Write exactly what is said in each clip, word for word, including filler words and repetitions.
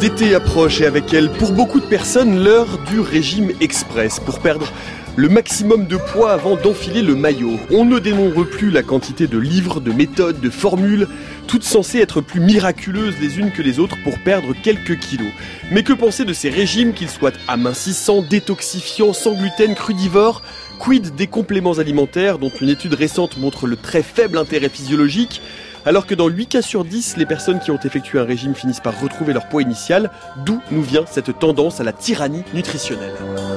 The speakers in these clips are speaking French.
d'été approche et avec elle, pour beaucoup de personnes, l'heure du régime express. Pour perdre le maximum de poids avant d'enfiler le maillot. On ne dénombre plus la quantité de livres, de méthodes, de formules, toutes censées être plus miraculeuses les unes que les autres pour perdre quelques kilos. Mais que penser de ces régimes, qu'ils soient amincissants, détoxifiants, sans gluten, crudivores ? Quid des compléments alimentaires dont une étude récente montre le très faible intérêt physiologique ? Alors que dans huit cas sur dix, les personnes qui ont effectué un régime finissent par retrouver leur poids initial, d'où nous vient cette tendance à la tyrannie nutritionnelle ?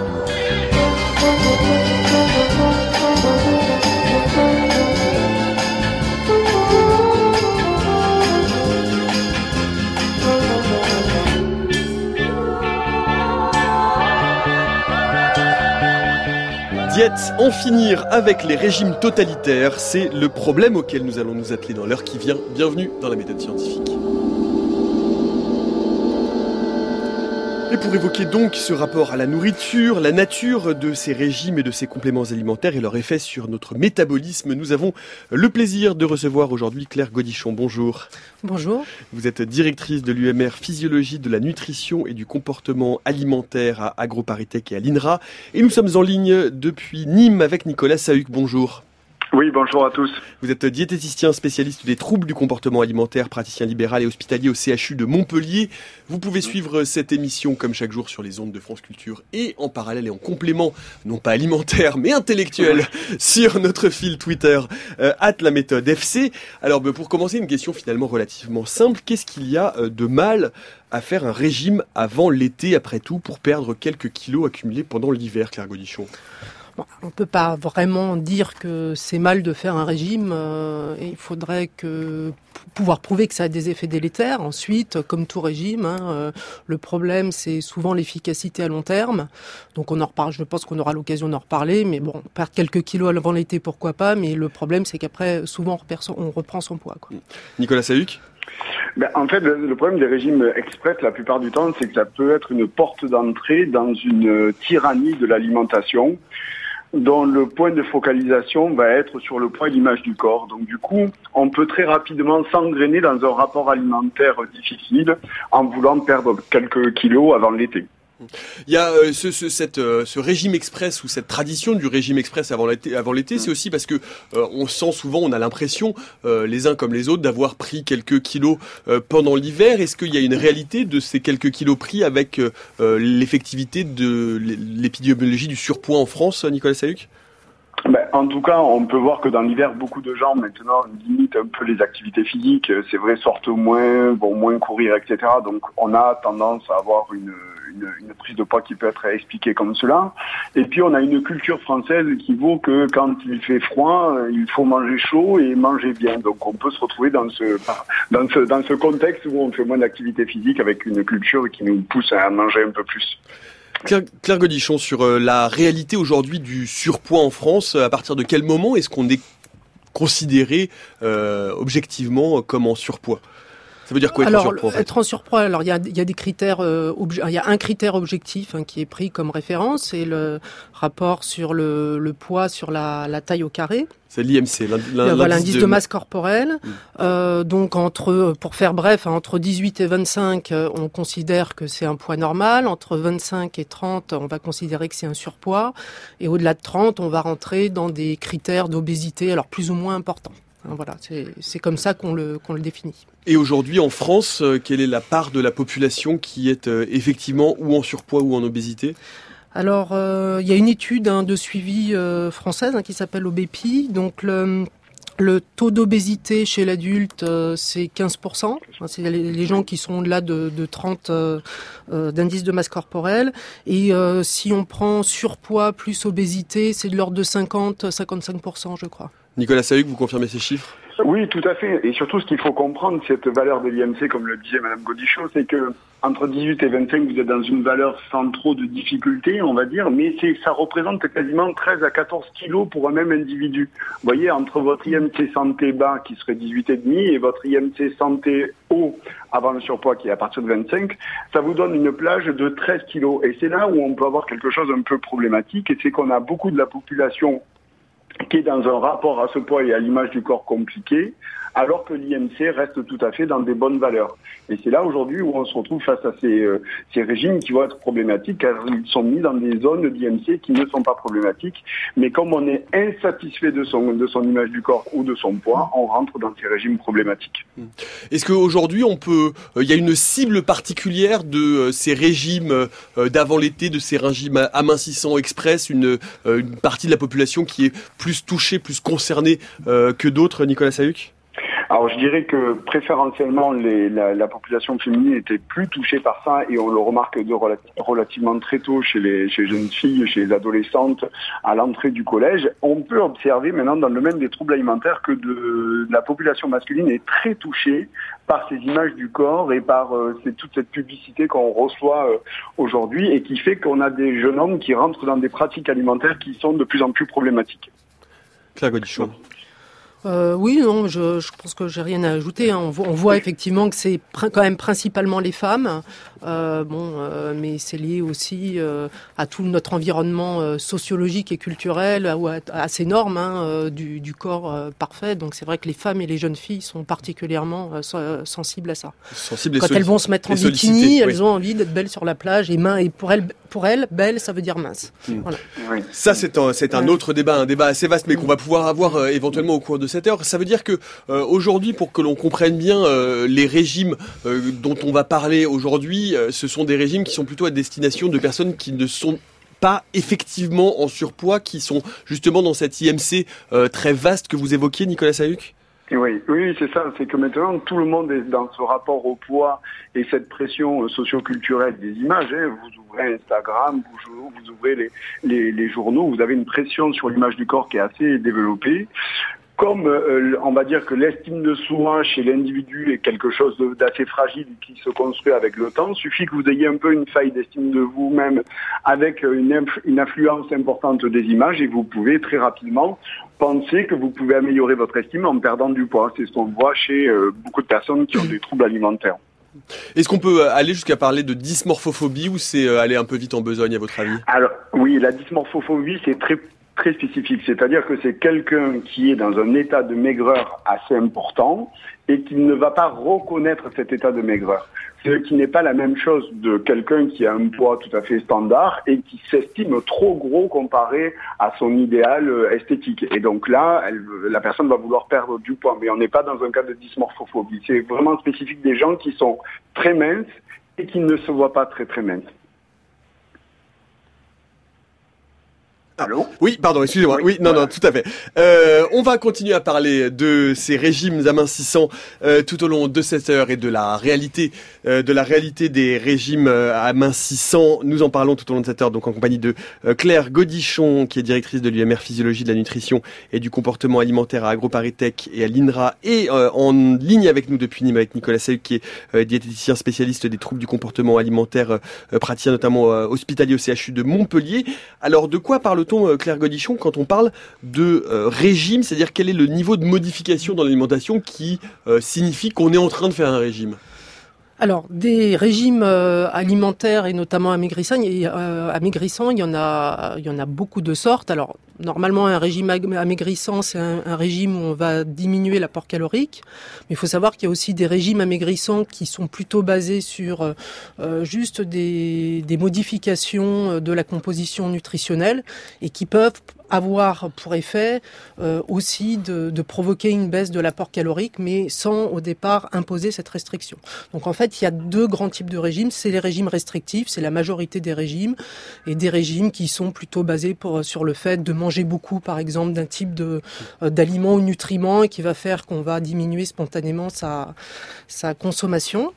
Diète, en finir avec les régimes totalitaires, c'est le problème auquel nous allons nous atteler dans l'heure qui vient. Bienvenue dans la méthode scientifique. Et pour évoquer donc ce rapport à la nourriture, la nature de ces régimes et de ces compléments alimentaires et leur effet sur notre métabolisme, nous avons le plaisir de recevoir aujourd'hui Claire Gaudichon. Bonjour. Bonjour. Vous êtes directrice de l'U M R Physiologie de la nutrition et du comportement alimentaire à AgroParisTech et à l'I N R A. Et nous sommes en ligne depuis Nîmes avec Nicolas Sahuc. Bonjour. Oui, bonjour à tous. Vous êtes diététicien spécialiste des troubles du comportement alimentaire, praticien libéral et hospitalier au C H U de Montpellier. Vous pouvez suivre cette émission comme chaque jour sur les ondes de France Culture et en parallèle et en complément, non pas alimentaire mais intellectuel, sur notre fil Twitter, euh, arobase la méthode F C. Alors pour commencer, une question finalement relativement simple. Qu'est-ce qu'il y a de mal à faire un régime avant l'été, après tout, pour perdre quelques kilos accumulés pendant l'hiver, Claire Gaudichon ? Bon, on ne peut pas vraiment dire que c'est mal de faire un régime. Euh, et il faudrait que, pouvoir prouver que ça a des effets délétères. Ensuite, comme tout régime, hein, euh, le problème, c'est souvent l'efficacité à long terme. Donc on en reparle, je pense qu'on aura l'occasion d'en reparler. Mais bon, perdre quelques kilos avant l'été, pourquoi pas. Mais le problème, c'est qu'après, souvent, on, repère son, on reprend son poids, quoi. Nicolas Sahuc ? Ben, en fait, le, le problème des régimes express, la plupart du temps, c'est que ça peut être une porte d'entrée dans une tyrannie de l'alimentation, dont le point de focalisation va être sur le poids et l'image du corps. Donc du coup, on peut très rapidement s'engrainer dans un rapport alimentaire difficile en voulant perdre quelques kilos avant l'été. Il y a euh, ce, ce, cette, euh, ce régime express ou cette tradition du régime express avant l'été, avant l'été, c'est aussi parce que euh, on sent souvent, on a l'impression, euh, les uns comme les autres, d'avoir pris quelques kilos euh, pendant l'hiver. Est-ce qu'il y a une réalité de ces quelques kilos pris avec euh, l'effectivité de l'épidémiologie du surpoids en France, Nicolas Sahuc ? Ben, en tout cas, on peut voir que dans l'hiver, beaucoup de gens maintenant limitent un peu les activités physiques. C'est vrai, sortent moins, vont moins courir, et cetera. Donc, on a tendance à avoir une, une, une prise de poids qui peut être expliquée comme cela. Et puis, on a une culture française qui vaut que quand il fait froid, il faut manger chaud et manger bien. Donc, on peut se retrouver dans ce, dans ce, dans ce contexte où on fait moins d'activité physique avec une culture qui nous pousse à manger un peu plus. Claire, Claire Gaudichon, sur euh, la réalité aujourd'hui du surpoids en France, à partir de quel moment est-ce qu'on est considéré euh, objectivement comme en surpoids ? Ça veut dire quoi être alors, en surpoids en fait ? Être en surpoids, alors il y a, il y a des critères, euh, obje- il y a un critère objectif hein, qui est pris comme référence, c'est le rapport sur le, le poids sur la, la taille au carré. C'est l'I M C, l'indice, voilà, l'indice de... de masse corporelle. Mmh. Euh, donc entre, pour faire bref, entre dix-huit et vingt-cinq, on considère que c'est un poids normal. Entre vingt-cinq et trente, on va considérer que c'est un surpoids. Et au-delà de trente, on va rentrer dans des critères d'obésité, alors plus ou moins importants. Voilà, c'est, c'est comme ça qu'on le, qu'on le définit. Et aujourd'hui, en France, euh, quelle est la part de la population qui est euh, effectivement ou en surpoids ou en obésité ? Alors, euh, il y a une étude hein, de suivi euh, française hein, qui s'appelle O B P I. Donc, le, le taux d'obésité chez l'adulte, euh, c'est quinze pour cent. C'est les, les gens qui sont au-delà de, de trente euh, euh, d'indice de masse corporelle. Et euh, si on prend surpoids plus obésité, c'est de l'ordre de cinquante à cinquante-cinq pour cent, je crois. Nicolas Sahuc, vous confirmez ces chiffres ? Oui, tout à fait. Et surtout, ce qu'il faut comprendre, cette valeur de l'I M C, comme le disait Madame Gaudichon, c'est que entre dix-huit et vingt-cinq, vous êtes dans une valeur sans trop de difficultés, on va dire, mais c'est, ça représente quasiment treize à quatorze kilos pour un même individu. Vous voyez, entre votre I M C santé bas, qui serait dix-huit virgule cinq, et votre I M C santé haut, avant le surpoids, qui est à partir de vingt-cinq, ça vous donne une plage de treize kilos. Et c'est là où on peut avoir quelque chose un peu problématique, et c'est qu'on a beaucoup de la population qui est dans un rapport à ce poids et à l'image du corps compliqué, alors que l'I M C reste tout à fait dans des bonnes valeurs. Et c'est là aujourd'hui où on se retrouve face à ces, euh, ces régimes qui vont être problématiques, car ils sont mis dans des zones d'I M C qui ne sont pas problématiques. Mais comme on est insatisfait de son, de son image du corps ou de son poids, on rentre dans ces régimes problématiques. Est-ce qu'aujourd'hui, on peut, il euh, y a une cible particulière de euh, ces régimes euh, d'avant l'été, de ces régimes amincissants express, une, euh, une partie de la population qui est plus touchée, plus concernée euh, que d'autres, Nicolas Sahuc ? Alors je dirais que préférentiellement les, la, la population féminine était plus touchée par ça et on le remarque de relati- relativement très tôt chez les, chez les jeunes filles, chez les adolescentes à l'entrée du collège. On peut observer maintenant dans le domaine des troubles alimentaires que de, la population masculine est très touchée par ces images du corps et par euh, c'est toute cette publicité qu'on reçoit euh, aujourd'hui et qui fait qu'on a des jeunes hommes qui rentrent dans des pratiques alimentaires qui sont de plus en plus problématiques. Claire Gaudichon. Euh, oui, non, je, je pense que j'ai rien à ajouter. Hein. On, voit, on voit effectivement que c'est pr- quand même principalement les femmes, euh, bon, euh, mais c'est lié aussi euh, à tout notre environnement euh, sociologique et culturel, à, à ces normes hein, euh, du, du corps euh, parfait. Donc c'est vrai que les femmes et les jeunes filles sont particulièrement euh, sensibles à ça. Sensibles Quand soli- elles vont se mettre en bikini, elles oui. ont envie d'être belles sur la plage et minces. Et pour elles, pour elles, belle, ça veut dire mince. Mmh. Voilà. Oui. Ça, c'est un, c'est un autre débat, un débat assez vaste, mais qu'on va pouvoir avoir euh, éventuellement au cours de cette heure. Ça veut dire que euh, aujourd'hui, pour que l'on comprenne bien euh, les régimes euh, dont on va parler aujourd'hui, euh, ce sont des régimes qui sont plutôt à destination de personnes qui ne sont pas effectivement en surpoids, qui sont justement dans cette I M C euh, très vaste que vous évoquiez, Nicolas Sahuc. Oui, oui, c'est ça. C'est que maintenant, tout le monde est dans ce rapport au poids et cette pression socio-culturelle des images. Hein. Vous ouvrez Instagram, vous, vous ouvrez les, les, les journaux, vous avez une pression sur l'image du corps qui est assez développée. Comme euh, on va dire que l'estime de soi chez l'individu est quelque chose de, d'assez fragile qui se construit avec le temps, suffit que vous ayez un peu une faille d'estime de vous-même avec une, inf- une influence importante des images et vous pouvez très rapidement penser que vous pouvez améliorer votre estime en perdant du poids. C'est ce qu'on voit chez euh, beaucoup de personnes qui ont des troubles alimentaires. Est-ce qu'on peut aller jusqu'à parler de dysmorphophobie ou c'est aller un peu vite en besogne à votre avis ? Alors oui, la dysmorphophobie c'est très très spécifique, c'est-à-dire que c'est quelqu'un qui est dans un état de maigreur assez important et qui ne va pas reconnaître cet état de maigreur. Ce qui n'est pas la même chose de quelqu'un qui a un poids tout à fait standard et qui s'estime trop gros comparé à son idéal esthétique. Et donc là, elle, la personne va vouloir perdre du poids, mais on n'est pas dans un cas de dysmorphophobie. C'est vraiment spécifique des gens qui sont très minces et qui ne se voient pas très très minces. Allô ? Oui, pardon, excusez-moi. Oui, oui non, voilà. non, tout à fait. Euh, on va continuer à parler de ces régimes amincissants euh, tout au long de cette heure et de la réalité, euh, de la réalité des régimes euh, amincissants. Nous en parlons tout au long de cette heure, donc en compagnie de euh, Claire Gaudichon, qui est directrice de l'U M R Physiologie de la nutrition et du comportement alimentaire à AgroParisTech et à l'INRA, et euh, en ligne avec nous depuis Nîmes avec Nicolas Sahuc, qui est euh, diététicien spécialiste des troubles du comportement alimentaire, euh, praticien notamment euh, hospitalier au C H U de Montpellier. Alors, de quoi parle Claire Gaudichon, quand on parle de euh, régime, c'est-à-dire quel est le niveau de modification dans l'alimentation qui euh, signifie qu'on est en train de faire un régime ? Alors, des régimes euh, alimentaires et notamment amaigrissants, et, euh, amaigrissants, il y en a, il y en a beaucoup de sortes. Alors, normalement, un régime amaigrissant, c'est un, un régime où on va diminuer l'apport calorique. Mais il faut savoir qu'il y a aussi des régimes amaigrissants qui sont plutôt basés sur euh, juste des, des modifications de la composition nutritionnelle et qui peuvent avoir pour effet euh, aussi de, de provoquer une baisse de l'apport calorique, mais sans au départ imposer cette restriction. Donc en fait, il y a deux grands types de régimes. C'est les régimes restrictifs, c'est la majorité des régimes, et des régimes qui sont plutôt basés pour, sur le fait de manger beaucoup, par exemple, d'un type de, euh, d'aliment ou nutriment, et qui va faire qu'on va diminuer spontanément sa, sa consommation.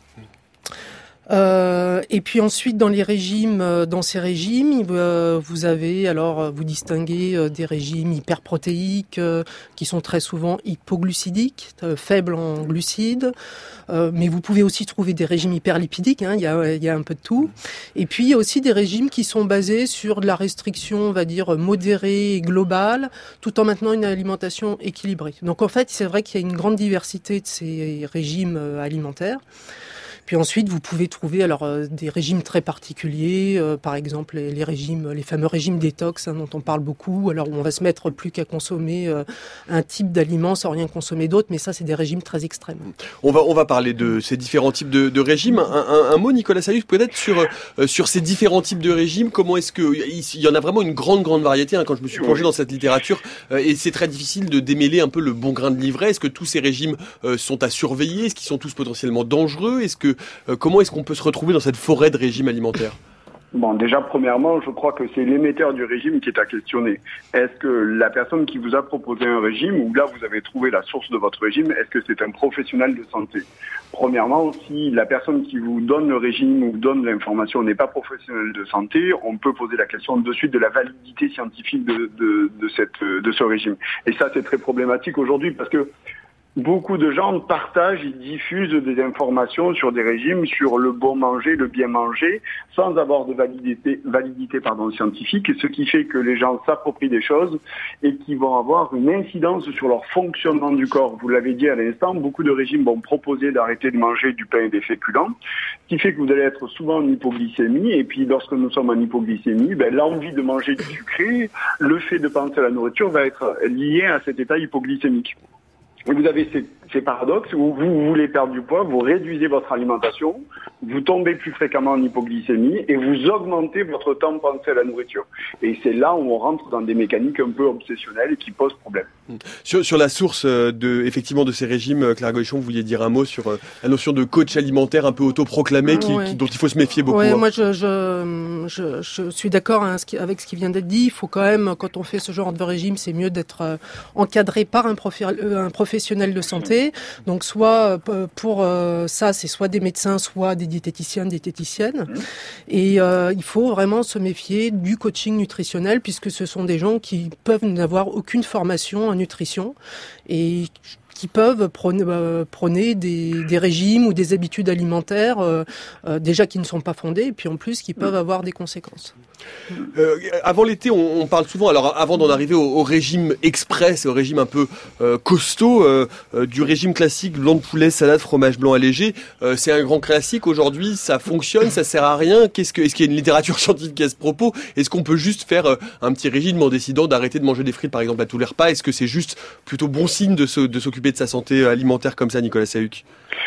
Euh, et puis ensuite, dans les régimes, dans ces régimes, euh, vous avez alors vous distinguez euh, des régimes hyperprotéiques euh, qui sont très souvent hypoglucidiques, euh, faibles en glucides, euh, mais vous pouvez aussi trouver des régimes hyperlipidiques. Hein, il y a, il y a un peu de tout. Et puis il y a aussi des régimes qui sont basés sur de la restriction, on va dire modérée et globale, tout en maintenant une alimentation équilibrée. Donc en fait, c'est vrai qu'il y a une grande diversité de ces régimes alimentaires. Puis ensuite, vous pouvez trouver alors euh, des régimes très particuliers, euh, par exemple les, les régimes, les fameux régimes détox hein, dont on parle beaucoup. Alors où on va se mettre plus qu'à consommer euh, un type d'aliment sans rien consommer d'autre, mais ça, c'est des régimes très extrêmes. On va on va parler de ces différents types de, de régimes. Un, un, un mot, Nicolas Sayux, peut-être sur euh, sur ces différents types de régimes. Comment est-ce que il y en a vraiment une grande grande variété hein, quand je me suis plongé dans cette littérature euh, et c'est très difficile de démêler un peu le bon grain de livret. Est-ce que tous ces régimes euh, sont à surveiller? Est-ce qu'ils sont tous potentiellement dangereux? Est-ce que euh, comment est-ce qu'on peut se retrouver dans cette forêt de régimes alimentaires? Bon, déjà, premièrement, je crois que c'est l'émetteur du régime qui est à questionner. Est-ce que la personne qui vous a proposé un régime, ou là vous avez trouvé la source de votre régime, est-ce que c'est un professionnel de santé? Premièrement, si la personne qui vous donne le régime ou donne l'information n'est pas professionnelle de santé, on peut poser la question de suite de la validité scientifique de, de, de, cette, de ce régime. Et ça, c'est très problématique aujourd'hui parce que beaucoup de gens partagent, ils diffusent des informations sur des régimes, sur le bon manger, le bien manger, sans avoir de validité, validité pardon, scientifique, ce qui fait que les gens s'approprient des choses et qui vont avoir une incidence sur leur fonctionnement du corps. Vous l'avez dit à l'instant, beaucoup de régimes vont proposer d'arrêter de manger du pain et des féculents, ce qui fait que vous allez être souvent en hypoglycémie, et puis lorsque nous sommes en hypoglycémie, ben, l'envie de manger du sucré, le fait de penser à la nourriture va être lié à cet état hypoglycémique. Et vous avez ces, ces paradoxes où vous voulez perdre du poids, vous réduisez votre alimentation, vous tombez plus fréquemment en hypoglycémie et vous augmentez votre temps de pensée à la nourriture. Et c'est là où on rentre dans des mécaniques un peu obsessionnelles et qui posent problème. Sur, sur la source de, effectivement, de ces régimes, Claire Goichon, vous vouliez dire un mot sur la notion de coach alimentaire un peu autoproclamé qui, ouais. qui, dont il faut se méfier beaucoup. Oui, hein. moi je, je, je, je suis d'accord hein, avec ce qui vient d'être dit. Il faut quand même, quand on fait ce genre de régime, c'est mieux d'être encadré par un, profi- un professionnel de santé. Donc soit pour ça, c'est soit des médecins, soit des diététiciens, diététiciennes. Et euh, il faut vraiment se méfier du coaching nutritionnel puisque ce sont des gens qui peuvent n'avoir aucune formation en nutrition et qui peuvent prôner, euh, prôner des, des régimes ou des habitudes alimentaires euh, euh, déjà qui ne sont pas fondées et puis en plus qui peuvent avoir des conséquences. Euh, avant l'été, on, on parle souvent, alors avant d'en arriver au, au régime express, au régime un peu euh, costaud, euh, euh, du régime classique, blanc de poulet, salade, fromage blanc allégé, euh, c'est un grand classique aujourd'hui, ça fonctionne, ça sert à rien. Qu'est-ce que, est-ce qu'il y a une littérature scientifique à ce propos? Est-ce qu'on peut juste faire euh, un petit régime en décidant d'arrêter de manger des frites par exemple à tous les repas? Est-ce que c'est juste plutôt bon signe de, se, de s'occuper de sa santé alimentaire comme ça, Nicolas Sayux?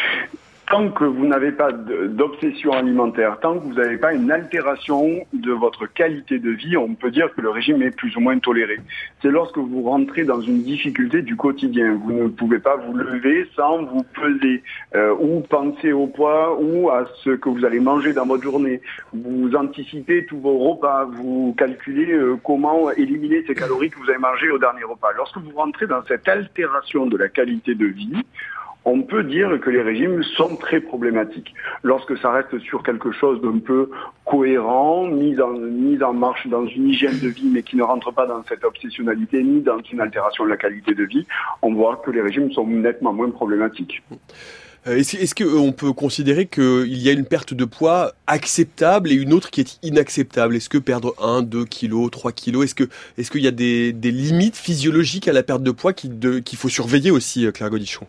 Tant que vous n'avez pas d'obsession alimentaire, tant que vous n'avez pas une altération de votre qualité de vie, on peut dire que le régime est plus ou moins toléré. C'est lorsque vous rentrez dans une difficulté du quotidien. Vous ne pouvez pas vous lever sans vous peser euh, ou penser au poids ou à ce que vous allez manger dans votre journée. Vous anticipez tous vos repas, vous calculez euh, comment éliminer ces calories que vous avez mangées au dernier repas. Lorsque vous rentrez dans cette altération de la qualité de vie, on peut dire que les régimes sont très problématiques. Lorsque ça reste sur quelque chose d'un peu cohérent, mis en, mis en marche dans une hygiène de vie, mais qui ne rentre pas dans cette obsessionnalité ni dans une altération de la qualité de vie, on voit que les régimes sont nettement moins problématiques. Est-ce, est-ce qu'on peut considérer qu'il y a une perte de poids acceptable et une autre qui est inacceptable? Est-ce que perdre un, deux kilos, trois kilos, est-ce que, est-ce qu'il y a des, des limites physiologiques à la perte de poids qui, de, qu'il faut surveiller aussi, Claire Gaudichon?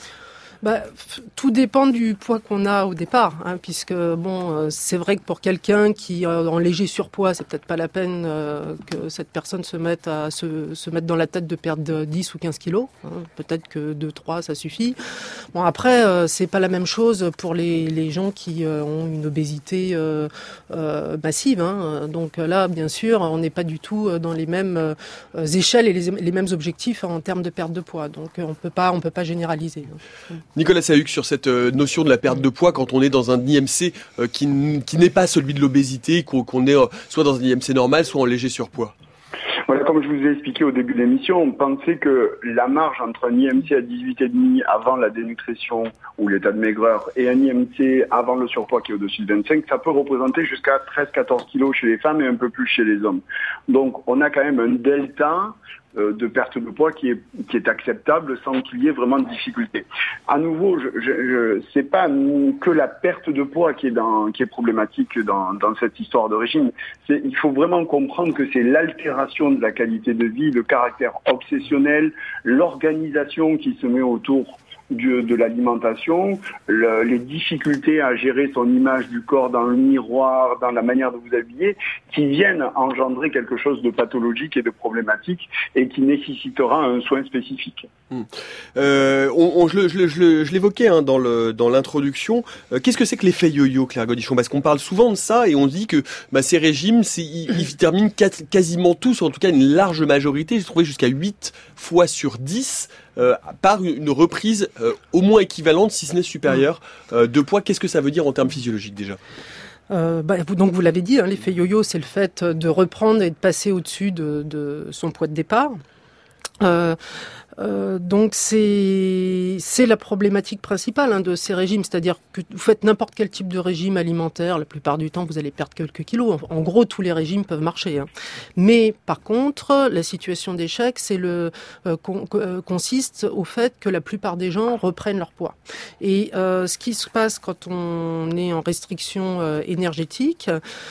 Bah, tout dépend du poids qu'on a au départ, hein, puisque bon, c'est vrai que pour quelqu'un qui est en léger surpoids, c'est peut-être pas la peine euh, que cette personne se mette à se, se mettre dans la tête de perdre dix ou quinze kilos. Hein, peut-être que deux, trois, ça suffit. Bon, après, euh, c'est pas la même chose pour les, les gens qui euh, ont une obésité euh, euh, massive. Hein. Donc là, bien sûr, on n'est pas du tout dans les mêmes euh, échelles et les, les mêmes objectifs en termes de perte de poids. Donc on peut pas, on peut pas généraliser. Hein. Nicolas Sayux, sur cette notion de la perte de poids quand on est dans un I M C qui, qui n'est pas celui de l'obésité, qu'on, qu'on est soit dans un I M C normal, soit en léger surpoids. Voilà, comme je vous ai expliqué au début de l'émission, on pensait que la marge entre un I M C à dix-huit virgule cinq avant la dénutrition ou l'état de maigreur et un I M C avant le surpoids qui est au-dessus de vingt-cinq, ça peut représenter jusqu'à treize à quatorze kilos chez les femmes et un peu plus chez les hommes. Donc on a quand même un delta de perte de poids qui est qui est acceptable sans qu'il y ait vraiment de difficulté. À nouveau, je, je, je c'est pas que la perte de poids qui est dans qui est problématique dans dans cette histoire de régime. C'est il faut vraiment comprendre que c'est l'altération de la qualité de vie, le caractère obsessionnel, l'organisation qui se met autour du, de l'alimentation, le, les difficultés à gérer son image du corps dans le miroir, dans la manière de vous habiller, qui viennent engendrer quelque chose de pathologique et de problématique et qui nécessitera un soin spécifique. Mmh. Euh, on, on, je, je, je, je l'évoquais hein, dans, le, dans l'introduction. Euh, qu'est-ce que c'est que l'effet yo-yo, Claire Gaudichon? Parce qu'on parle souvent de ça et on dit que bah, ces régimes, c'est, ils, ils terminent quasiment tous, en tout cas une large majorité, j'ai trouvé jusqu'à huit fois sur dix, euh, par une reprise euh, au moins équivalente, si ce n'est supérieure, euh, de poids. Qu'est-ce que ça veut dire en termes physiologiques déjà? Euh, bah, vous, donc vous l'avez dit, hein, l'effet yo-yo, c'est le fait de reprendre et de passer au-dessus de, de son poids de départ. Euh, euh, donc c'est c'est la problématique principale hein, de ces régimes, c'est-à-dire que vous faites n'importe quel type de régime alimentaire, la plupart du temps vous allez perdre quelques kilos. En, en gros, tous les régimes peuvent marcher. Hein. Mais par contre, la situation d'échec, c'est le euh, con, euh, consiste au fait que la plupart des gens reprennent leur poids. Et euh, ce qui se passe quand on est en restriction euh, énergétique,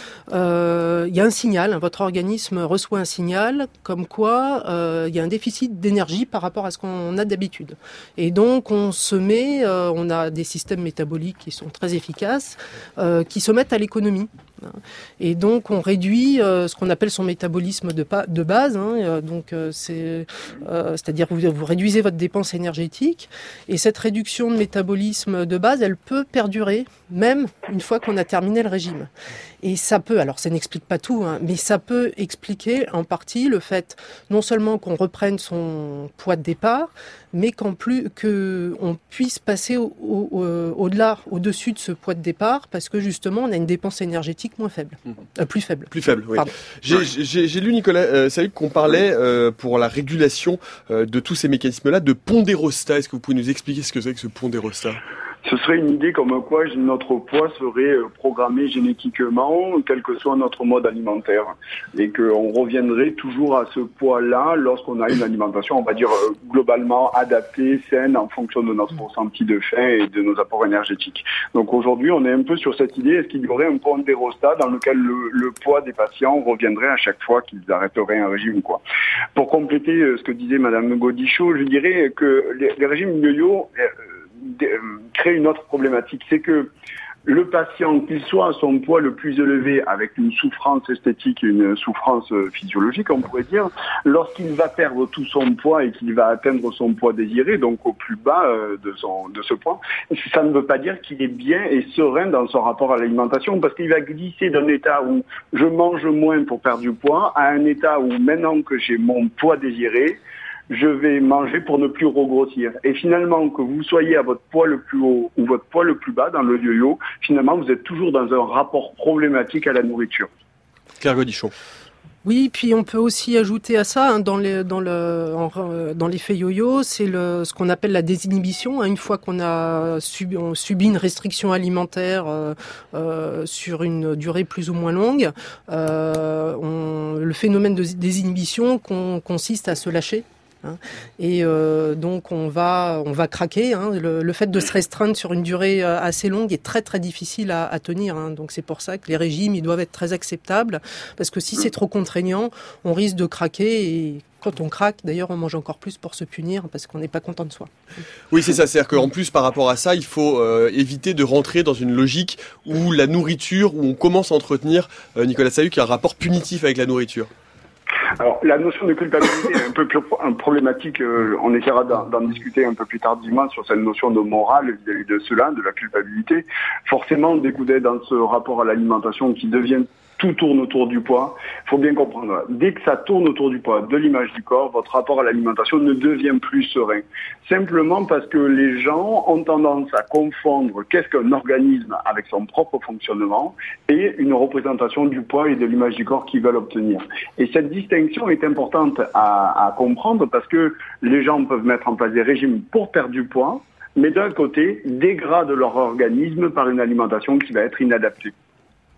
euh, il y a un signal. Hein, votre organisme reçoit un signal comme quoi euh, il y a un déficit d'énergie par rapport à ce qu'on a d'habitude. Et donc, on se met, euh, on a des systèmes métaboliques qui sont très efficaces, euh, qui se mettent à l'économie. Et donc, on réduit euh, ce qu'on appelle son métabolisme de, pa- de base. Hein, donc, euh, c'est, euh, c'est-à-dire que vous, vous réduisez votre dépense énergétique. Et cette réduction de métabolisme de base, elle peut perdurer, même une fois qu'on a terminé le régime. Et ça peut, alors ça n'explique pas tout, hein, mais ça peut expliquer en partie le fait non seulement qu'on reprenne son poids de départ, mais qu'en plus qu'on puisse passer au, au, au, au-delà, au-dessus de ce poids de départ, parce que justement on a une dépense énergétique moins faible, mmh. euh, plus faible. Plus faible, oui. J'ai, j'ai, j'ai lu Nicolas euh, Sayuc qu'on parlait euh, pour la régulation euh, de tous ces mécanismes-là de pondérostat. Est-ce que vous pouvez nous expliquer ce que c'est que ce pondérostat? Ce serait une idée comme quoi notre poids serait programmé génétiquement, quel que soit notre mode alimentaire, et qu'on reviendrait toujours à ce poids-là lorsqu'on a une alimentation, on va dire, globalement adaptée, saine, en fonction de notre ressenti de faim et de nos apports énergétiques. Donc aujourd'hui, on est un peu sur cette idée, est-ce qu'il y aurait un pondérostat dans lequel le, le poids des patients reviendrait à chaque fois qu'ils arrêteraient un régime, quoi. Pour compléter ce que disait Madame Gaudichon, je dirais que les, les régimes yo-yo crée une autre problématique, c'est que le patient, qu'il soit à son poids le plus élevé, avec une souffrance esthétique et une souffrance physiologique, on pourrait dire, lorsqu'il va perdre tout son poids et qu'il va atteindre son poids désiré, donc au plus bas de son de ce poids, ça ne veut pas dire qu'il est bien et serein dans son rapport à l'alimentation, parce qu'il va glisser d'un état où je mange moins pour perdre du poids à un état où maintenant que j'ai mon poids désiré, je vais manger pour ne plus regrossir. Et finalement, que vous soyez à votre poids le plus haut ou votre poids le plus bas dans le yo-yo, finalement, vous êtes toujours dans un rapport problématique à la nourriture. Claire Gaudichon. Oui, puis on peut aussi ajouter à ça, hein, dans, les, dans, le, en, dans l'effet yo-yo, c'est le, ce qu'on appelle la désinhibition. Hein, une fois qu'on a subi, on subit une restriction alimentaire euh, euh, sur une durée plus ou moins longue, euh, on, le phénomène de désinhibition con, consiste à se lâcher. Hein. Et euh, donc on va on va craquer. Hein. Le, le fait de se restreindre sur une durée assez longue est très très difficile à, à tenir. Hein. Donc c'est pour ça que les régimes ils doivent être très acceptables, parce que si c'est trop contraignant, on risque de craquer. Et quand on craque, d'ailleurs, on mange encore plus pour se punir parce qu'on n'est pas content de soi. Oui, c'est ça. C'est-à-dire qu'en plus, par rapport à ça, il faut euh, éviter de rentrer dans une logique où la nourriture, où on commence à entretenir, euh, Nicolas Sayuc, un rapport punitif avec la nourriture. Alors, la notion de culpabilité est un peu plus problématique. Euh, on essaiera d'en, d'en discuter un peu plus tardivement sur cette notion de morale vis-à-vis de cela, de la culpabilité. Forcément, découdé dans ce rapport à l'alimentation qui devient tout tourne autour du poids. Il faut bien comprendre, dès que ça tourne autour du poids, de l'image du corps, votre rapport à l'alimentation ne devient plus serein. Simplement parce que les gens ont tendance à confondre qu'est-ce qu'un organisme avec son propre fonctionnement et une représentation du poids et de l'image du corps qu'ils veulent obtenir. Et cette distinction est importante à, à comprendre parce que les gens peuvent mettre en place des régimes pour perdre du poids, mais d'un côté, dégradent leur organisme par une alimentation qui va être inadaptée.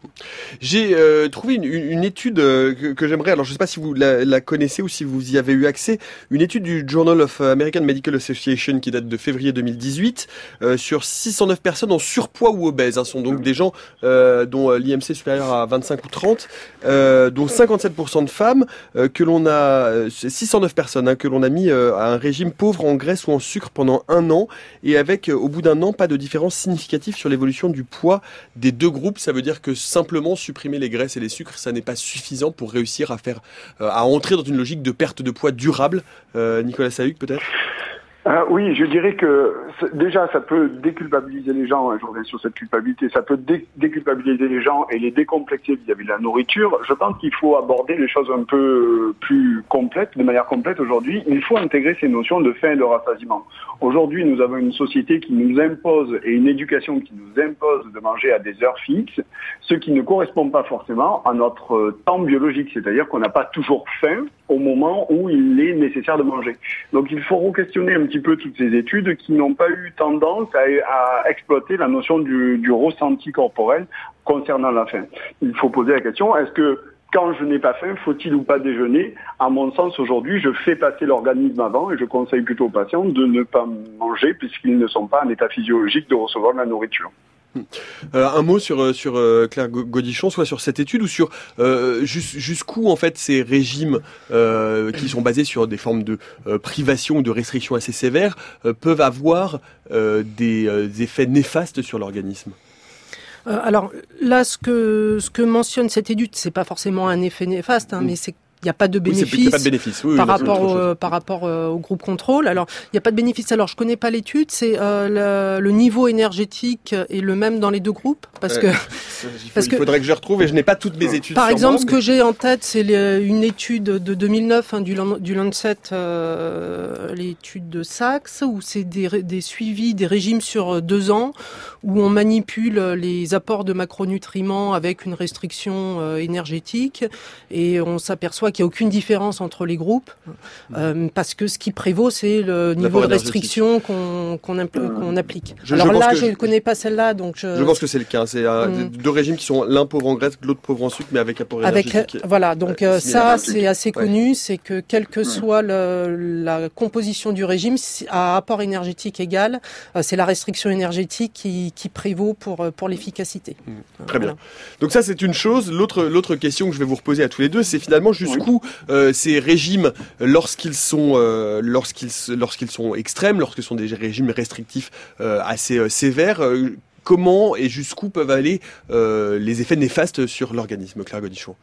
J'ai euh, trouvé une, une étude euh, que, que j'aimerais, alors je ne sais pas si vous la, la connaissez ou si vous y avez eu accès, une étude du Journal of American Medical Association qui date de février deux mille dix-huit euh, sur six cent neuf personnes en surpoids ou obèses. Hein, ce sont donc des gens euh, dont l'I M C est supérieur à vingt-cinq ou trente, euh, dont cinquante-sept pour cent de femmes, euh, que l'on a, six cent neuf personnes hein, que l'on a mis euh, à un régime pauvre en graisse ou en sucre pendant un an et avec, euh, au bout d'un an, pas de différence significative sur l'évolution du poids des deux groupes. Ça veut dire que simplement supprimer les graisses et les sucres, ça n'est pas suffisant pour réussir à faire, euh, à entrer dans une logique de perte de poids durable. Euh, Nicolas Sahuc, peut-être ? Euh, oui, je dirais que déjà ça peut déculpabiliser les gens, hein, je reviens sur cette culpabilité, ça peut dé- déculpabiliser les gens et les décomplexer vis-à-vis de la nourriture. Je pense qu'il faut aborder les choses un peu plus complètes, de manière complète aujourd'hui. Il faut intégrer ces notions de faim et de rassasiement. Aujourd'hui, nous avons une société qui nous impose et une éducation qui nous impose de manger à des heures fixes, ce qui ne correspond pas forcément à notre temps biologique, c'est-à-dire qu'on n'a pas toujours faim au moment où il est nécessaire de manger. Donc il faut re-questionner un petit peu toutes ces études qui n'ont pas eu tendance à, à exploiter la notion du, du ressenti corporel concernant la faim. Il faut poser la question, est-ce que quand je n'ai pas faim, faut-il ou pas déjeuner ? À mon sens, aujourd'hui, je fais passer l'organisme avant et je conseille plutôt aux patients de ne pas manger puisqu'ils ne sont pas en état physiologique de recevoir de la nourriture. Euh, un mot sur sur euh, Claire Gaudichon, soit sur cette étude ou sur euh, jus- jusqu'où en fait ces régimes euh, qui sont basés sur des formes de euh, privation ou de restriction assez sévères euh, peuvent avoir euh, des, euh, des effets néfastes sur l'organisme. Euh, alors là, ce que ce que mentionne cette étude, c'est pas forcément un effet néfaste, hein, mmh. mais c'est il n'y a pas de bénéfice, oui, pas de bénéfice. Oui, par, oui, rapport au, par rapport euh, au groupe contrôle. Alors, il n'y a pas de bénéfice. Alors, je connais pas l'étude. C'est euh, le, le niveau énergétique est le même dans les deux groupes, parce ouais, que il, faut, parce il faudrait que je retrouve et je n'ai pas toutes mes études. Par sur exemple, moi, ce mais... que j'ai en tête, c'est les, une étude de deux mille neuf hein, du, du Lancet, euh, l'étude de Sachs, où c'est des, des suivis des régimes sur deux ans, où on manipule les apports de macronutriments avec une restriction euh, énergétique, et on s'aperçoit qu'il n'y a aucune différence entre les groupes, euh, parce que ce qui prévaut, c'est le niveau de restriction qu'on, qu'on, impl- qu'on applique. Je, Alors je là, je ne connais pas celle-là, donc je... Je pense que c'est le cas. C'est euh, hum. deux régimes qui sont l'un pauvre en graisse, l'autre pauvre en sucre, mais avec apport avec, énergétique. Voilà, donc euh, ça, c'est assez ouais. connu, c'est que quelle que soit le, la composition du régime, à apport énergétique égal, euh, c'est la restriction énergétique qui, qui prévaut pour, pour l'efficacité. Hum. Très voilà. bien. Donc ça, c'est une chose. L'autre, l'autre question que je vais vous reposer à tous les deux, c'est finalement jusqu'où euh, ces régimes, lorsqu'ils sont, euh, lorsqu'ils, lorsqu'ils sont extrêmes, lorsque ce sont des régimes restrictifs euh, assez euh, sévères, euh, comment et jusqu'où peuvent aller euh, les effets néfastes sur l'organisme, Claire Gaudichon?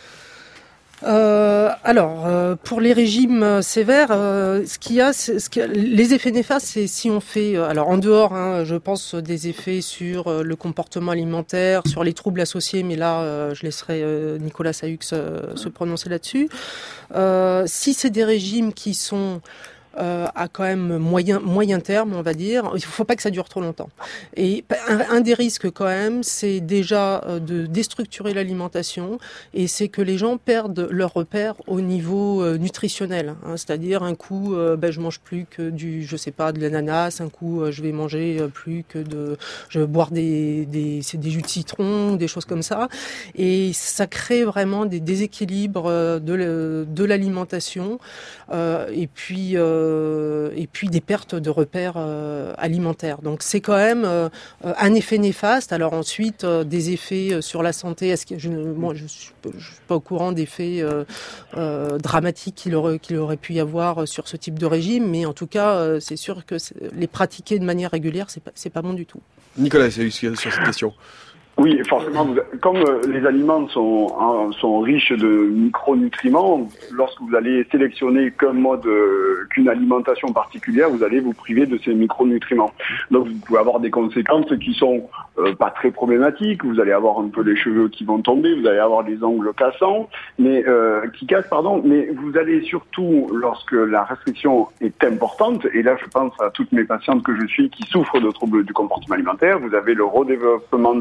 Euh, alors, euh, pour les régimes sévères, euh, ce qu'il y a, c'est, ce qu'il y a, les effets néfastes, c'est si on fait, euh, alors en dehors, hein, je pense des effets sur euh, le comportement alimentaire, sur les troubles associés, mais là, euh, je laisserai euh, Nicolas Sahuc se, se prononcer là-dessus. Euh, si c'est des régimes qui sont Euh, à quand même moyen moyen terme, on va dire. Il ne faut pas que ça dure trop longtemps. Et un, un des risques quand même, c'est déjà euh, de déstructurer l'alimentation, et c'est que les gens perdent leur repère au niveau euh, nutritionnel. Hein, c'est-à-dire un coup, euh, ben, je mange plus que du, je sais pas, de l'ananas. Un coup, euh, je vais manger euh, plus que de, je vais boire des des c'est des jus de citron, des choses comme ça. Et ça crée vraiment des déséquilibres de le, de l'alimentation. Euh, et puis euh, et puis des pertes de repères euh, alimentaires. Donc c'est quand même euh, un effet néfaste. Alors ensuite, euh, des effets sur la santé. Est-ce que je, moi, je suis, je suis pas au courant d'effets euh, euh, dramatiques qu'il aurait, qu'il aurait pu y avoir sur ce type de régime, mais en tout cas, euh, c'est sûr que c'est, les pratiquer de manière régulière, c'est pas, c'est pas bon du tout. Nicolas, c'est sur cette question. Oui, forcément, vous, comme les aliments sont, sont riches de micronutriments, lorsque vous allez sélectionner qu'un mode, qu'une alimentation particulière, vous allez vous priver de ces micronutriments. Donc vous pouvez avoir des conséquences qui sont euh, pas très problématiques. Vous allez avoir un peu les cheveux qui vont tomber, vous allez avoir les ongles cassants, mais euh, qui cassent, pardon. Mais vous allez surtout, lorsque la restriction est importante, et là je pense à toutes mes patientes que je suis qui souffrent de troubles du comportement alimentaire, vous avez le redéveloppement de l'anidie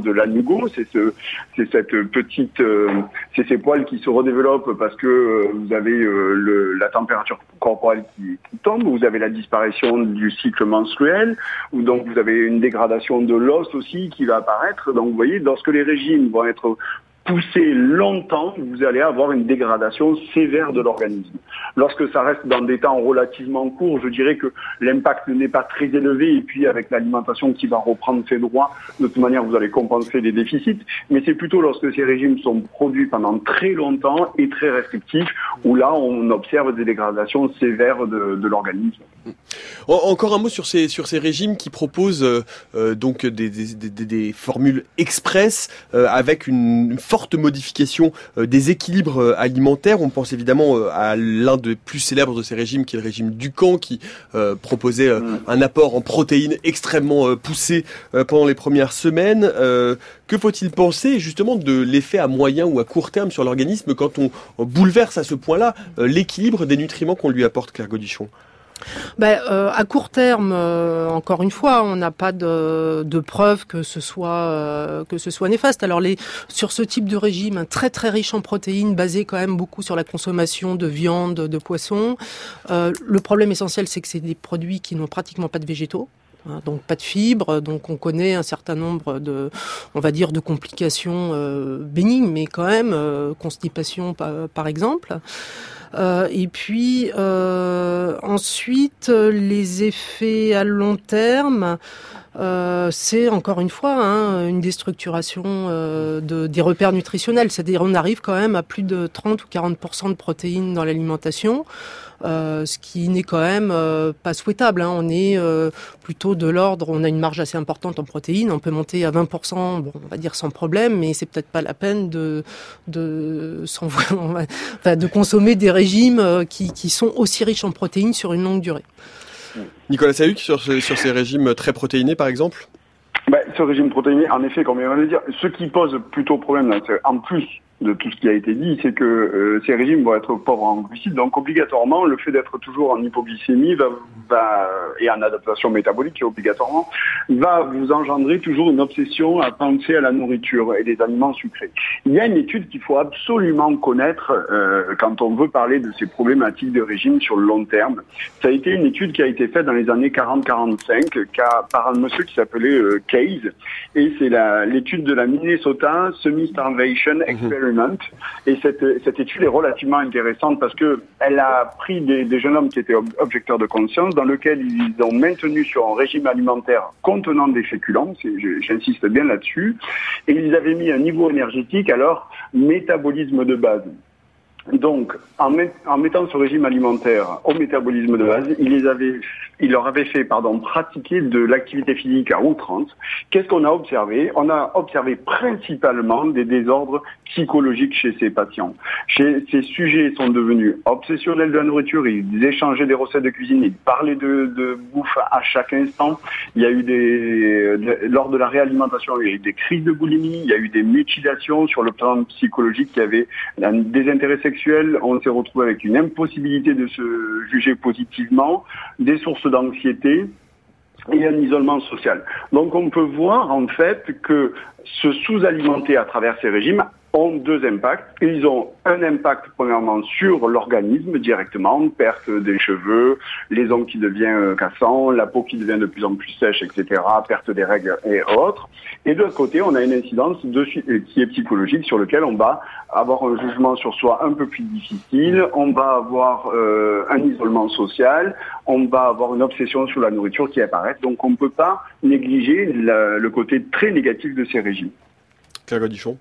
go, c'est ce, c'est cette petite, euh, c'est ces poils qui se redéveloppent parce que euh, vous avez euh, le, la température corporelle qui, qui tombe, vous avez la disparition du cycle menstruel, ou donc vous avez une dégradation de l'os aussi qui va apparaître. Donc vous voyez, lorsque les régimes vont être poussé longtemps, vous allez avoir une dégradation sévère de l'organisme. Lorsque ça reste dans des temps relativement courts, je dirais que l'impact n'est pas très élevé, et puis avec l'alimentation qui va reprendre ses droits, de toute manière vous allez compenser les déficits, mais c'est plutôt lorsque ces régimes sont produits pendant très longtemps et très restrictifs, où là on observe des dégradations sévères de, de l'organisme. Encore un mot sur ces sur ces régimes qui proposent euh, donc des, des, des, des formules express euh, avec une forte modification euh, des équilibres euh, alimentaires. On pense évidemment euh, à l'un des plus célèbres de ces régimes, qui est le régime Dukan, qui euh, proposait euh, mmh. un apport en protéines extrêmement euh, poussé euh, pendant les premières semaines. Euh, que faut-il penser justement de l'effet à moyen ou à court terme sur l'organisme quand on, on bouleverse à ce point-là euh, l'équilibre des nutriments qu'on lui apporte, Claire Gaudichon? Ben, euh, à court terme, euh, encore une fois, on n'a pas de, de preuves que ce soit euh, que ce soit néfaste. Alors les sur ce type de régime, très très riche en protéines, basé quand même beaucoup sur la consommation de viande, de poisson. Euh, le problème essentiel, c'est que c'est des produits qui n'ont pratiquement pas de végétaux. Donc pas de fibres, donc on connaît un certain nombre de, on va dire, de complications euh, bénignes, mais quand même euh, constipation par, par exemple. Euh, et puis euh, ensuite les effets à long terme. Euh, c'est encore une fois hein, une déstructuration euh, de, des repères nutritionnels. C'est-à-dire on arrive quand même à plus de trente ou quarante pour cent de protéines dans l'alimentation, euh, ce qui n'est quand même euh, pas souhaitable. Hein. On est euh, plutôt de l'ordre, on a une marge assez importante en protéines, on peut monter à vingt pour cent, bon, on va dire sans problème, mais c'est peut-être pas la peine de de, enfin, de consommer des régimes qui, qui sont aussi riches en protéines sur une longue durée. Nicolas Sahuc, sur, ce, sur ces régimes très protéinés, par exemple? Ben, ce régime protéiné, en effet, comme on vient de le dire, ce qui pose plutôt problème, là, c'est, en plus de tout ce qui a été dit, c'est que euh, ces régimes vont être pauvres en glucides, donc obligatoirement, le fait d'être toujours en hypoglycémie va, va, et en adaptation métabolique, obligatoirement, va vous engendrer toujours une obsession à penser à la nourriture et les aliments sucrés. Il y a une étude qu'il faut absolument connaître euh, quand on veut parler de ces problématiques de régime sur le long terme. Ça a été une étude qui a été faite dans les années quarante quarante-cinq par un monsieur qui s'appelait euh, Case, et c'est la, l'étude de la Minnesota Semi-Starvation Experiment. Et cette, cette étude est relativement intéressante parce que elle a pris des, des jeunes hommes qui étaient ob- objecteurs de conscience, dans lequel ils ont maintenu sur un régime alimentaire contenant des féculents, c'est, j'insiste bien là-dessus, et ils avaient mis un niveau énergétique à leur métabolisme de base. Donc, en, met, en mettant ce régime alimentaire au métabolisme de base, il les avait, il leur avait fait, pardon, pratiquer de l'activité physique à outrance. Qu'est-ce qu'on a observé? On a observé principalement des désordres psychologiques chez ces patients. Chez ces sujets sont devenus obsessionnels de la nourriture, ils échangeaient des recettes de cuisine, ils parlaient de, de bouffe à chaque instant. Il y a eu des, de, lors de la réalimentation, il y a eu des crises de boulimie, il y a eu des mutilations sur le plan psychologique, il y avait un désintérêt sexuel. On s'est retrouvé avec une impossibilité de se juger positivement, des sources d'anxiété et un isolement social. Donc on peut voir en fait que se sous-alimenter à travers ces régimes ont deux impacts. Ils ont un impact premièrement sur l'organisme directement, perte des cheveux, les ongles qui deviennent cassants, la peau qui devient de plus en plus sèche, et cetera, perte des règles et autres. Et de l'autre côté, on a une incidence de, qui est psychologique sur lequel on va avoir un jugement sur soi un peu plus difficile, on va avoir euh, un isolement social, on va avoir une obsession sur la nourriture qui apparaît. Donc on ne peut pas négliger la, le côté très négatif de ces régimes. Claire Gaudichon.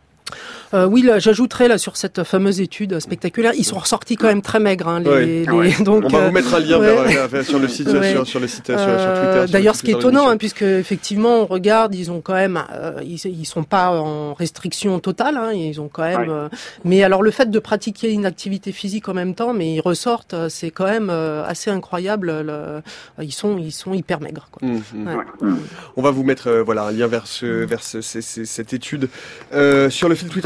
Euh, oui, là, j'ajouterais là sur cette fameuse étude spectaculaire, ils sont ressortis quand même très maigres. Hein, les, ouais. les, ouais. Donc, on va euh, vous mettre un lien ouais. vers, vers, sur le site, ouais. sur, sur le site, euh, sur, sur Twitter. D'ailleurs, sur ce qui est étonnant, hein, puisque effectivement, on regarde, ils ont quand même, euh, ils, ils sont pas en restriction totale, hein, ils ont quand même. Ouais. Euh, mais alors, le fait de pratiquer une activité physique en même temps, mais ils ressortent, c'est quand même euh, assez incroyable. Le, ils sont, ils sont hyper maigres. Quoi. Mmh, mmh. Ouais. Mmh. On va vous mettre, euh, voilà, un lien vers ce, vers ce, c- c- cette étude euh, sur le fil Twitter.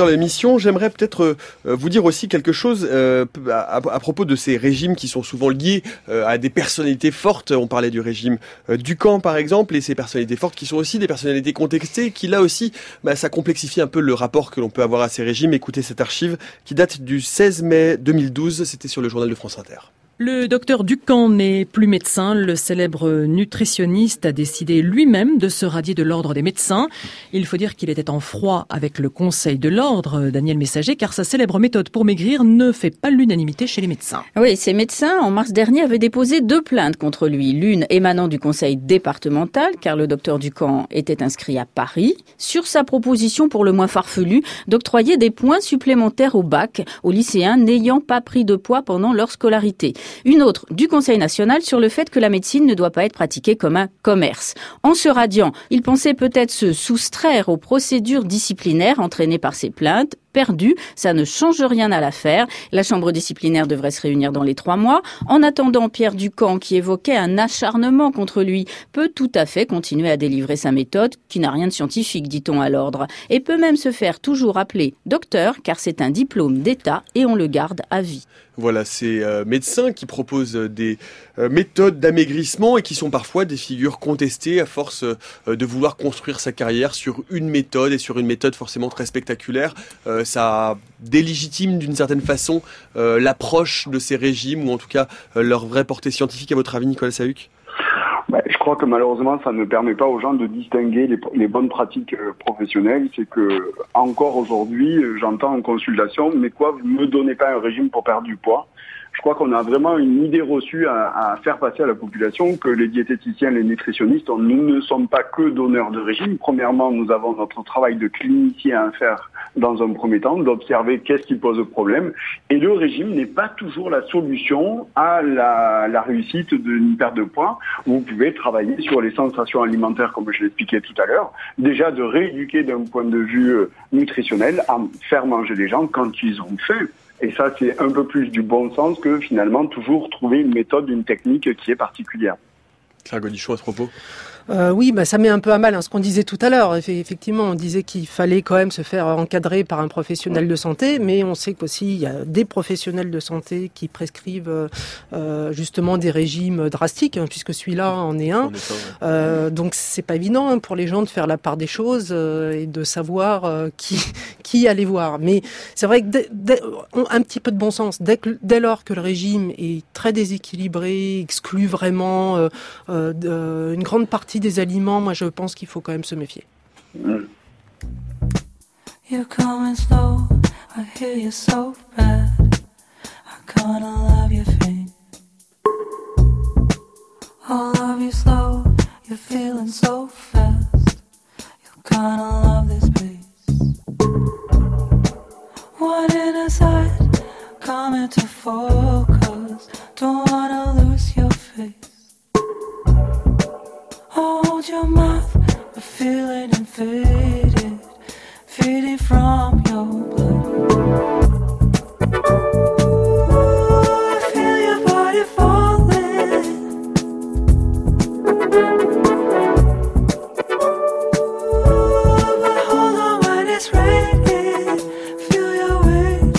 l'émission, j'aimerais peut-être euh, vous dire aussi quelque chose euh, à, à propos de ces régimes qui sont souvent liés euh, à des personnalités fortes. On parlait du régime euh, Ducan par exemple, et ces personnalités fortes qui sont aussi des personnalités contestées, qui là aussi, bah, ça complexifie un peu le rapport que l'on peut avoir à ces régimes. Écoutez cette archive qui date du seize mai deux mille douze, c'était sur le journal de France Inter. Le docteur Ducan n'est plus médecin. Le célèbre nutritionniste a décidé lui-même de se radier de l'ordre des médecins. Il faut dire qu'il était en froid avec le conseil de l'ordre, Daniel Messager, car sa célèbre méthode pour maigrir ne fait pas l'unanimité chez les médecins. Oui, ces médecins, en mars dernier, avaient déposé deux plaintes contre lui. L'une émanant du conseil départemental, car le docteur Ducan était inscrit à Paris, sur sa proposition pour le moins farfelue d'octroyer des points supplémentaires au bac aux lycéens n'ayant pas pris de poids pendant leur scolarité. Une autre du Conseil national sur le fait que la médecine ne doit pas être pratiquée comme un commerce. En se radiant, il pensait peut-être se soustraire aux procédures disciplinaires entraînées par ces plaintes. Perdu, ça ne change rien à l'affaire. La chambre disciplinaire devrait se réunir dans les trois mois. En attendant, Pierre Ducan, qui évoquait un acharnement contre lui, peut tout à fait continuer à délivrer sa méthode, qui n'a rien de scientifique, dit-on à l'ordre, et peut même se faire toujours appeler docteur, car c'est un diplôme d'État et on le garde à vie. Voilà, ces euh, médecins qui proposent des euh, méthodes d'amaigrissement et qui sont parfois des figures contestées à force euh, de vouloir construire sa carrière sur une méthode et sur une méthode forcément très spectaculaire. Euh, ça délégitime d'une certaine façon euh, l'approche de ces régimes ou en tout cas euh, leur vraie portée scientifique. À votre avis, Nicolas Sahuc ? Ouais, je crois que malheureusement, ça ne permet pas aux gens de distinguer les, les bonnes pratiques euh, professionnelles. C'est que encore aujourd'hui, euh, j'entends en consultation, mais quoi, vous ne me donnez pas un régime pour perdre du poids. Je crois qu'on a vraiment une idée reçue à, à faire passer à la population que les diététiciens, les nutritionnistes, on, nous ne sommes pas que donneurs de régime. Premièrement, nous avons notre travail de clinicien à faire dans un premier temps, d'observer qu'est-ce qui pose problème. Et le régime n'est pas toujours la solution à la, la réussite d'une perte de poids. Vous pouvez travailler sur les sensations alimentaires, comme je l'expliquais tout à l'heure. Déjà de rééduquer d'un point de vue nutritionnel, à faire manger les gens quand ils ont faim. Et ça, c'est un peu plus du bon sens que finalement toujours trouver une méthode, une technique qui est particulière. Claire Gaudichon à ce propos. Euh, oui, bah, ça met un peu à mal hein, ce qu'on disait tout à l'heure. Effectivement, on disait qu'il fallait quand même se faire encadrer par un professionnel de santé, mais on sait qu'aussi il y a des professionnels de santé qui prescrivent euh, justement des régimes drastiques, hein, puisque celui-là en est un. Euh, donc c'est pas évident hein, pour les gens de faire la part des choses euh, et de savoir euh, qui qui aller voir. Mais c'est vrai que dès, dès, un petit peu de bon sens. Dès, que, dès lors que le régime est très déséquilibré, exclut vraiment euh, euh, de, une grande partie des aliments, moi je pense qu'il faut quand même se méfier. Mm. You're coming slow, I hear you so bad. I kinda love your feet. I love you slow, you're feeling so fast. You kinda love this pace. One in a side, coming to focus. Don't wanna lose your face. Hold your mouth, the feeling invaded, feeding from your blood. I feel your body falling. But hold on when it's raining, feel your weight.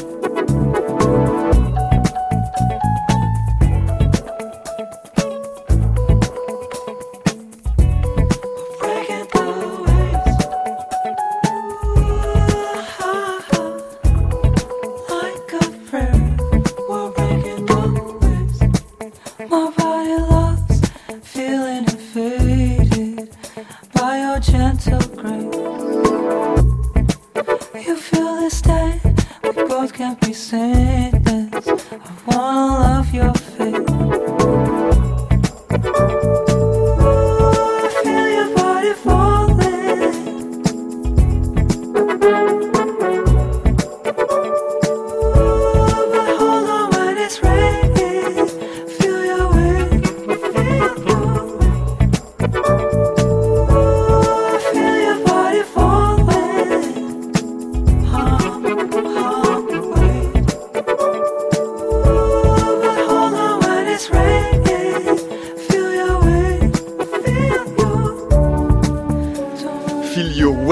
It's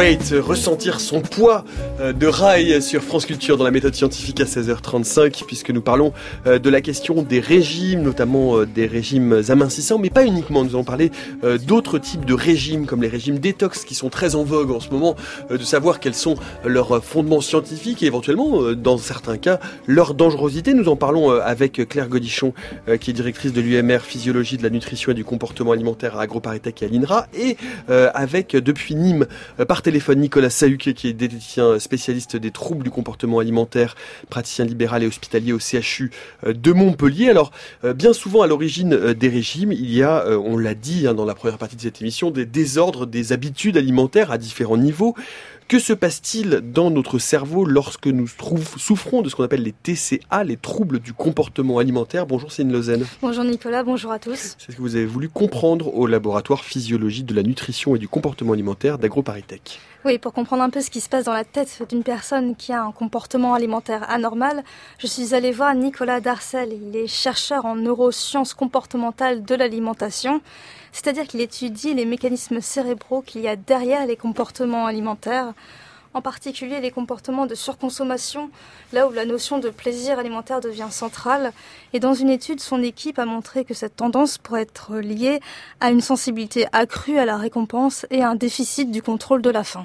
Weight, ressentir son poids de rail sur France Culture dans la méthode scientifique à seize heures trente-cinq, puisque nous parlons de la question des régimes, notamment des régimes amincissants, mais pas uniquement. Nous allons parler d'autres types de régimes, comme les régimes détox, qui sont très en vogue en ce moment, de savoir quels sont leurs fondements scientifiques et éventuellement, dans certains cas, leur dangerosité. Nous en parlons avec Claire Godichon, qui est directrice de l'U M R Physiologie de la nutrition et du comportement alimentaire à AgroParisTech et à l'INRA, et avec, depuis Nîmes, par téléphone, Nicolas Sahuc, qui est diététicien spécialiste des troubles du comportement alimentaire, praticien libéral et hospitalier au C H U de Montpellier. Alors, bien souvent, à l'origine des régimes, il y a, on l'a dit hein, dans la première partie de cette émission, des désordres, des habitudes alimentaires à différents niveaux. Que se passe-t-il dans notre cerveau lorsque nous trouve, souffrons de ce qu'on appelle les T C A, les troubles du comportement alimentaire? Bonjour Céline Lozen. Bonjour Nicolas, bonjour à tous. C'est ce que vous avez voulu comprendre au laboratoire physiologie de la nutrition et du comportement alimentaire d'AgroParisTech. Oui, pour comprendre un peu ce qui se passe dans la tête d'une personne qui a un comportement alimentaire anormal, je suis allée voir Nicolas Darcel. Il est chercheur en neurosciences comportementales de l'alimentation, c'est-à-dire qu'il étudie les mécanismes cérébraux qu'il y a derrière les comportements alimentaires, en particulier les comportements de surconsommation, là où la notion de plaisir alimentaire devient centrale. Et dans une étude, son équipe a montré que cette tendance pourrait être liée à une sensibilité accrue à la récompense et à un déficit du contrôle de la faim.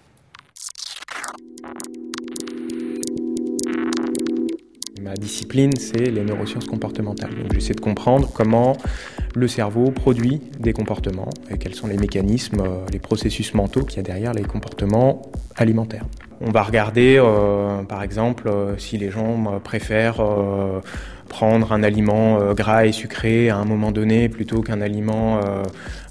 Ma discipline, c'est les neurosciences comportementales. Donc, j'essaie de comprendre comment le cerveau produit des comportements et quels sont les mécanismes, les processus mentaux qu'il y a derrière les comportements alimentaires. On va regarder, euh, par exemple, euh, si les gens euh, préfèrent euh, prendre un aliment euh, gras et sucré à un moment donné plutôt qu'un aliment euh,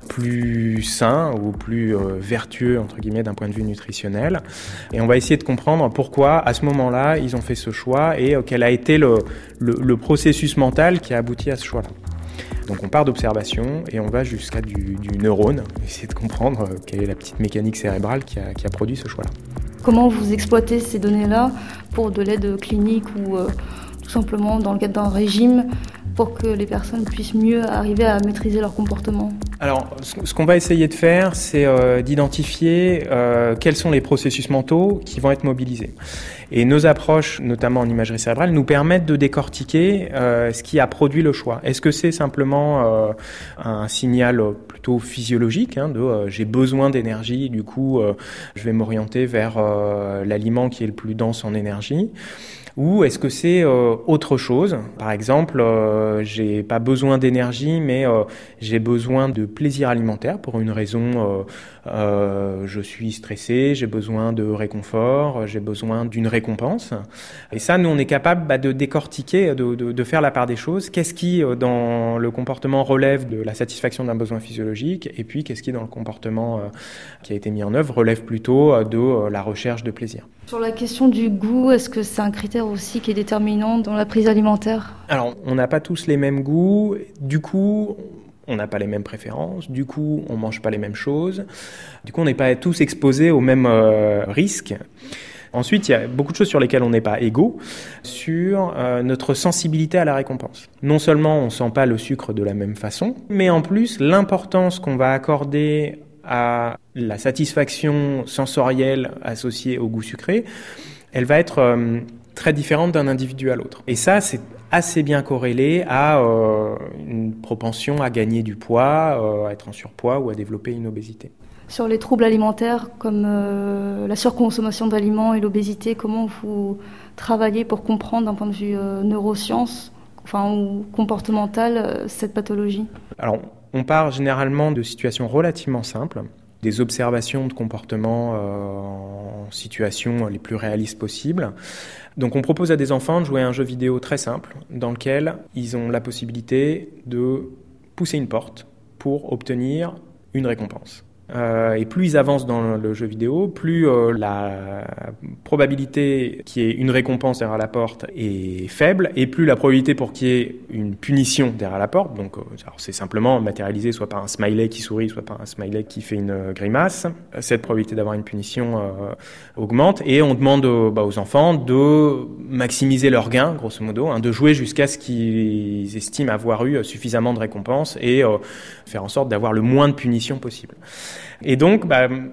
plus sain ou plus euh, vertueux, entre guillemets, d'un point de vue nutritionnel. Et on va essayer de comprendre pourquoi, à ce moment-là, ils ont fait ce choix et euh, quel a été le, le, le processus mental qui a abouti à ce choix-là. Donc on part d'observation et on va jusqu'à du, du neurone, essayer de comprendre euh, quelle est la petite mécanique cérébrale qui a, qui a produit ce choix-là. Comment vous exploitez ces données-là pour de l'aide clinique ou euh, tout simplement dans le cadre d'un régime pour que les personnes puissent mieux arriver à maîtriser leur comportement? Alors, ce qu'on va essayer de faire, c'est euh, d'identifier euh, quels sont les processus mentaux qui vont être mobilisés. Et nos approches, notamment en imagerie cérébrale, nous permettent de décortiquer euh, ce qui a produit le choix. Est-ce que c'est simplement euh, un signal plutôt physiologique, hein, de euh, j'ai besoin d'énergie, du coup euh, je vais m'orienter vers euh, l'aliment qui est le plus dense en énergie? Ou est-ce que c'est euh, autre chose? Par exemple, euh, j'ai pas besoin d'énergie, mais euh, j'ai besoin de plaisir alimentaire pour une raison. Euh, euh, je suis stressé, j'ai besoin de réconfort, j'ai besoin d'une récompense. Et ça, nous, on est capable bah, de décortiquer, de, de, de faire la part des choses. Qu'est-ce qui, euh, dans le comportement, relève de la satisfaction d'un besoin physiologique, et puis qu'est-ce qui, dans le comportement euh, qui a été mis en œuvre, relève plutôt euh, de euh, la recherche de plaisir. Sur la question du goût, est-ce que c'est un critère aussi qui est déterminant dans la prise alimentaire? Alors, on n'a pas tous les mêmes goûts. Du coup, on n'a pas les mêmes préférences. Du coup, on ne mange pas les mêmes choses. Du coup, on n'est pas tous exposés aux mêmes euh, risques. Ensuite, il y a beaucoup de choses sur lesquelles on n'est pas égaux, sur euh, notre sensibilité à la récompense. Non seulement on ne sent pas le sucre de la même façon, mais en plus, l'importance qu'on va accorder à la satisfaction sensorielle associée au goût sucré, elle va être euh, très différente d'un individu à l'autre. Et ça, c'est assez bien corrélé à euh, une propension à gagner du poids, euh, à être en surpoids ou à développer une obésité. Sur les troubles alimentaires comme euh, la surconsommation d'aliments et l'obésité, comment vous travaillez pour comprendre d'un point de vue euh, neurosciences, enfin, ou comportemental, euh, cette pathologie? Alors, on part généralement de situations relativement simples, des observations de comportement euh, en situations les plus réalistes possibles. Donc on propose à des enfants de jouer à un jeu vidéo très simple dans lequel ils ont la possibilité de pousser une porte pour obtenir une récompense. Euh, et plus ils avancent dans le jeu vidéo, plus euh, la probabilité qu'il y ait une récompense derrière la porte est faible, et plus la probabilité pour qu'il y ait une punition derrière la porte, donc euh, alors c'est simplement matérialisé soit par un smiley qui sourit, soit par un smiley qui fait une euh, grimace, cette probabilité d'avoir une punition euh, augmente, et on demande euh, bah, aux enfants de maximiser leur gain, grosso modo, hein, de jouer jusqu'à ce qu'ils estiment avoir eu suffisamment de récompenses, et euh, faire en sorte d'avoir le moins de punitions possible. Et donc, bah,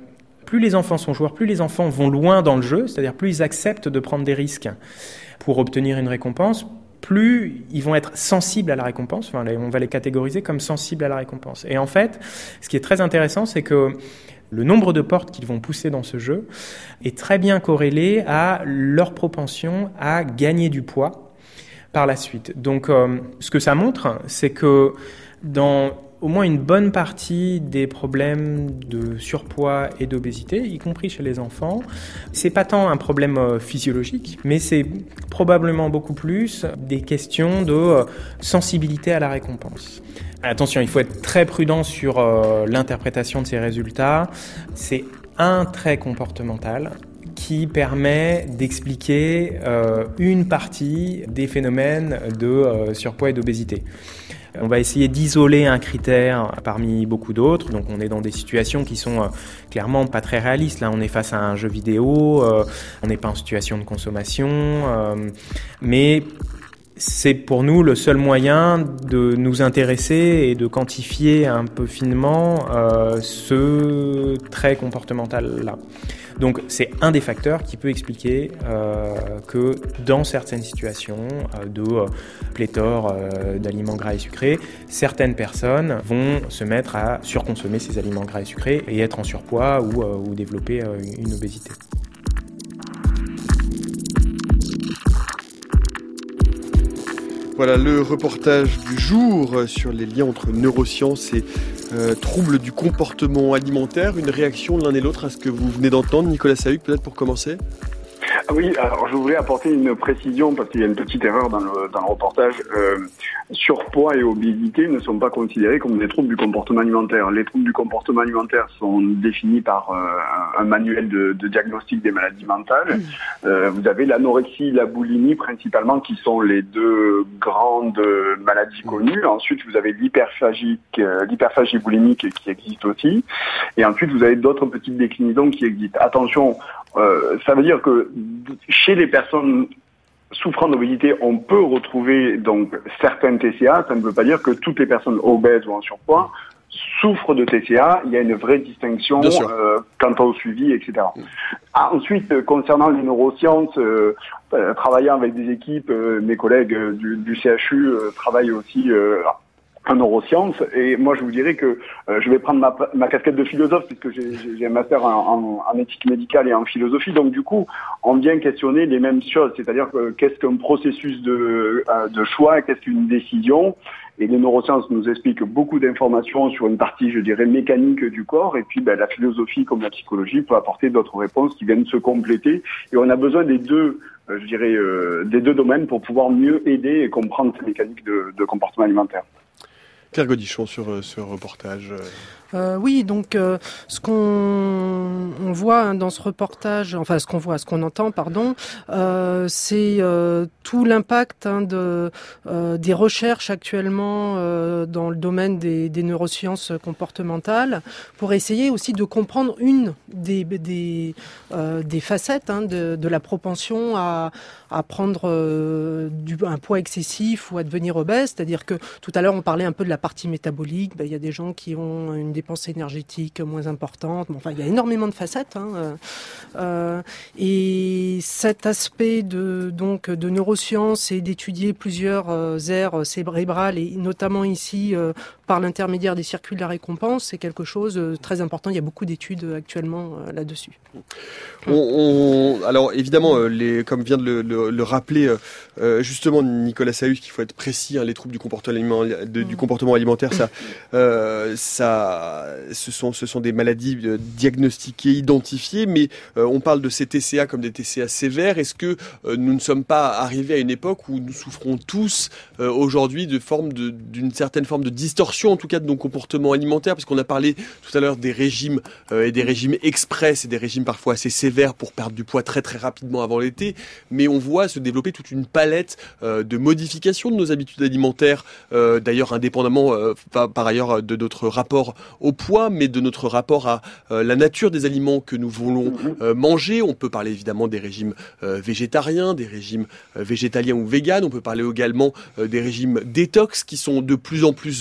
plus les enfants sont joueurs, plus les enfants vont loin dans le jeu, c'est-à-dire plus ils acceptent de prendre des risques pour obtenir une récompense, plus ils vont être sensibles à la récompense. Enfin, on va les catégoriser comme sensibles à la récompense. Et en fait, ce qui est très intéressant, c'est que le nombre de portes qu'ils vont pousser dans ce jeu est très bien corrélé à leur propension à gagner du poids par la suite. Donc, euh, ce que ça montre, c'est que dans au moins une bonne partie des problèmes de surpoids et d'obésité, y compris chez les enfants, c'est pas tant un problème euh, physiologique, mais c'est probablement beaucoup plus des questions de euh, sensibilité à la récompense. Attention, il faut être très prudent sur euh, l'interprétation de ces résultats. C'est un trait comportemental qui permet d'expliquer euh, une partie des phénomènes de euh, surpoids et d'obésité. On va essayer d'isoler un critère parmi beaucoup d'autres. Donc, on est dans des situations qui sont euh, clairement pas très réalistes. Là, on est face à un jeu vidéo, euh, on n'est pas en situation de consommation, euh, mais c'est pour nous le seul moyen de nous intéresser et de quantifier un peu finement euh, ce trait comportemental-là. Donc c'est un des facteurs qui peut expliquer euh, que dans certaines situations euh, de euh, pléthore euh, d'aliments gras et sucrés, certaines personnes vont se mettre à surconsommer ces aliments gras et sucrés et être en surpoids ou, euh, ou développer euh, une obésité. Voilà le reportage du jour sur les liens entre neurosciences et euh, troubles du comportement alimentaire. Une réaction l'un et l'autre à ce que vous venez d'entendre, Nicolas Sahuc, peut-être pour commencer ? Oui, alors je voulais apporter une précision parce qu'il y a une petite erreur dans le, dans le reportage. Euh, surpoids et obésité ne sont pas considérés comme des troubles du comportement alimentaire. Les troubles du comportement alimentaire sont définis par euh, un manuel de, de diagnostic des maladies mentales. Euh, vous avez l'anorexie, la boulimie principalement qui sont les deux grandes maladies connues. Ensuite, vous avez l'hyperphagie, euh, l'hyperphagie boulimique qui existe aussi. Et ensuite, vous avez d'autres petites déclinaisons qui existent. Attention, euh, ça veut dire que chez les personnes souffrant d'obésité, on peut retrouver donc certains T C A. Ça ne veut pas dire que toutes les personnes obèses ou en surpoids souffrent de T C A. Il y a une vraie distinction euh, quant au suivi, et cetera. Ah, ensuite, euh, concernant les neurosciences, euh, euh, travaillant avec des équipes, euh, mes collègues euh, du, du C H U euh, travaillent aussi euh, en neurosciences, et moi je vous dirais que euh, je vais prendre ma, ma casquette de philosophe puisque j'ai, j'ai un master en, en, en éthique médicale et en philosophie, donc du coup on vient questionner les mêmes choses, c'est-à-dire que qu'est-ce qu'un processus de, euh, de choix, qu'est-ce qu'une décision, et les neurosciences nous expliquent beaucoup d'informations sur une partie, je dirais, mécanique du corps, et puis ben, la philosophie comme la psychologie peut apporter d'autres réponses qui viennent se compléter, et on a besoin des deux, euh, je dirais, euh, des deux domaines pour pouvoir mieux aider et comprendre ces mécaniques de, de comportement alimentaire. Claire Godichon sur euh, ce reportage. Euh, oui, donc euh, ce qu'on on voit hein, dans ce reportage, enfin ce qu'on voit, ce qu'on entend, pardon, euh, c'est euh, tout l'impact hein, de euh, des recherches actuellement euh, dans le domaine des, des neurosciences comportementales pour essayer aussi de comprendre une des des euh, des facettes hein, de, de la propension à à prendre euh, du, un poids excessif ou à devenir obèse, c'est-à-dire que tout à l'heure on parlait un peu de la partie métabolique, ben, il y a des gens qui ont une dépense énergétique moins importante, bon, enfin il y a énormément de facettes, hein, euh, et cet aspect de, donc, de neurosciences et d'étudier plusieurs euh, aires cérébrales, et notamment ici euh, par l'intermédiaire des circuits de la récompense, c'est quelque chose de très important, il y a beaucoup d'études actuellement euh, là-dessus. On, on, alors évidemment, euh, les, comme vient de le, le, le rappeler euh, justement Nicolas Sahuc, qu'il faut être précis, hein, les troubles du comportement, de, du comportement alimentaire, ça, euh, ça, ce sont, ce sont des maladies euh, diagnostiquées, identifiées, mais euh, on parle de ces T C A comme des T C A sévères. Est-ce que euh, nous ne sommes pas arrivés à une époque où nous souffrons tous euh, aujourd'hui de forme de, d'une certaine forme de distorsion, en tout cas de nos comportements alimentaires, parce qu'on a parlé tout à l'heure des régimes euh, et des régimes express et des régimes parfois assez sévères pour perdre du poids très très rapidement avant l'été, mais on voit se développer toute une palette euh, de modifications de nos habitudes alimentaires, euh, d'ailleurs indépendamment euh, par, par ailleurs de notre rapport au poids, mais de notre rapport à euh, la nature des aliments que nous voulons euh, manger. On peut parler évidemment des régimes euh, végétariens, des régimes euh, végétaliens ou véganes, on peut parler également euh, des régimes détox qui sont de plus en plus vendus.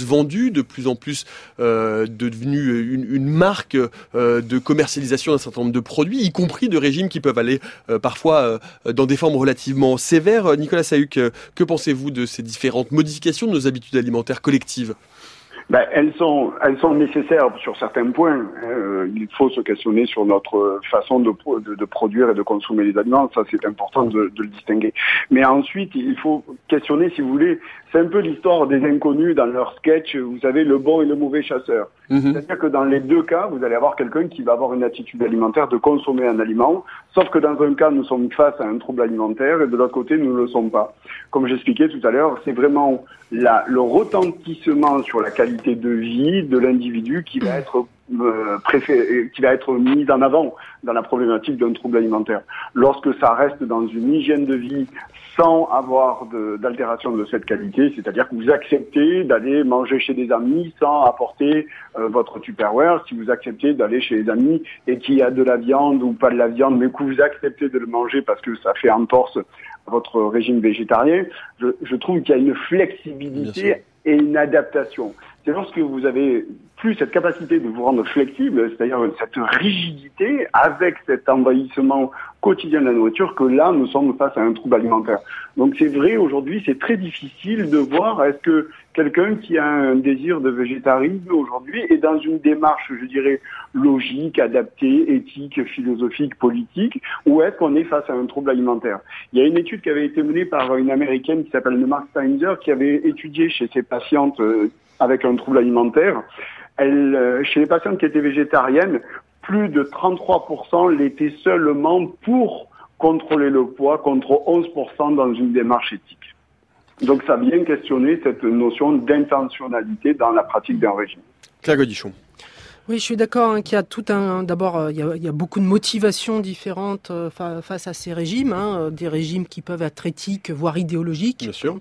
vu de plus en plus euh, devenu une, une marque euh, de commercialisation d'un certain nombre de produits, y compris de régimes qui peuvent aller euh, parfois euh, dans des formes relativement sévères. Nicolas Sahuc, euh, que pensez-vous de ces différentes modifications de nos habitudes alimentaires collectives ? Ben, elles sont, elles sont nécessaires sur certains points. Euh, il faut se questionner sur notre façon de, de, de produire et de consommer les aliments. Ça, c'est important de, de le distinguer. Mais ensuite, il faut questionner, si vous voulez, c'est un peu l'histoire des inconnus dans leur sketch. Vous savez, le bon et le mauvais chasseur. Mm-hmm. C'est-à-dire que dans les deux cas, vous allez avoir quelqu'un qui va avoir une attitude alimentaire de consommer un aliment. Sauf que dans un cas, nous sommes face à un trouble alimentaire et de l'autre côté, nous ne le sommes pas. Comme j'expliquais tout à l'heure, c'est vraiment la, le retentissement sur la qualité de vie de l'individu qui va être euh, préféré, qui va être mis en avant dans la problématique d'un trouble alimentaire. Lorsque ça reste dans une hygiène de vie sans avoir de, d'altération de cette qualité, c'est-à-dire que vous acceptez d'aller manger chez des amis sans apporter euh, votre Tupperware, si vous acceptez d'aller chez des amis et qu'il y a de la viande ou pas de la viande, mais que vous acceptez de le manger parce que ça fait entorse à votre régime végétarien, je, je trouve qu'il y a une flexibilité et une adaptation. C'est lorsque vous avez plus cette capacité de vous rendre flexible, c'est-à-dire cette rigidité avec cet envahissement quotidien de la nourriture, que là, nous sommes face à un trouble alimentaire. Donc c'est vrai, aujourd'hui, c'est très difficile de voir est-ce que quelqu'un qui a un désir de végétarisme aujourd'hui est dans une démarche, je dirais, logique, adaptée, éthique, philosophique, politique, ou est-ce qu'on est face à un trouble alimentaire? Il y a une étude qui avait été menée par une Américaine qui s'appelle Mark Steinzer, qui avait étudié chez ses patientes euh, avec un trouble alimentaire. Elle, euh, chez les patientes qui étaient végétariennes, plus de trente-trois pour cent l'étaient seulement pour contrôler le poids, contre onze pour cent dans une démarche éthique. Donc ça vient questionner cette notion d'intentionnalité dans la pratique d'un régime. Claire Gaudichon. Oui, je suis d'accord hein, qu'il y a tout un. D'abord, euh, il, y a, il y a beaucoup de motivations différentes euh, fa- face à ces régimes, hein, euh, des régimes qui peuvent être éthiques, voire idéologiques. Bien sûr.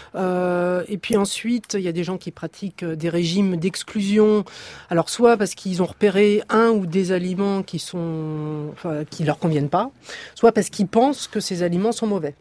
Euh, et puis ensuite, il y a des gens qui pratiquent des régimes d'exclusion. Alors, soit parce qu'ils ont repéré un ou des aliments qui sont, enfin, qui leur conviennent pas, soit parce qu'ils pensent que ces aliments sont mauvais.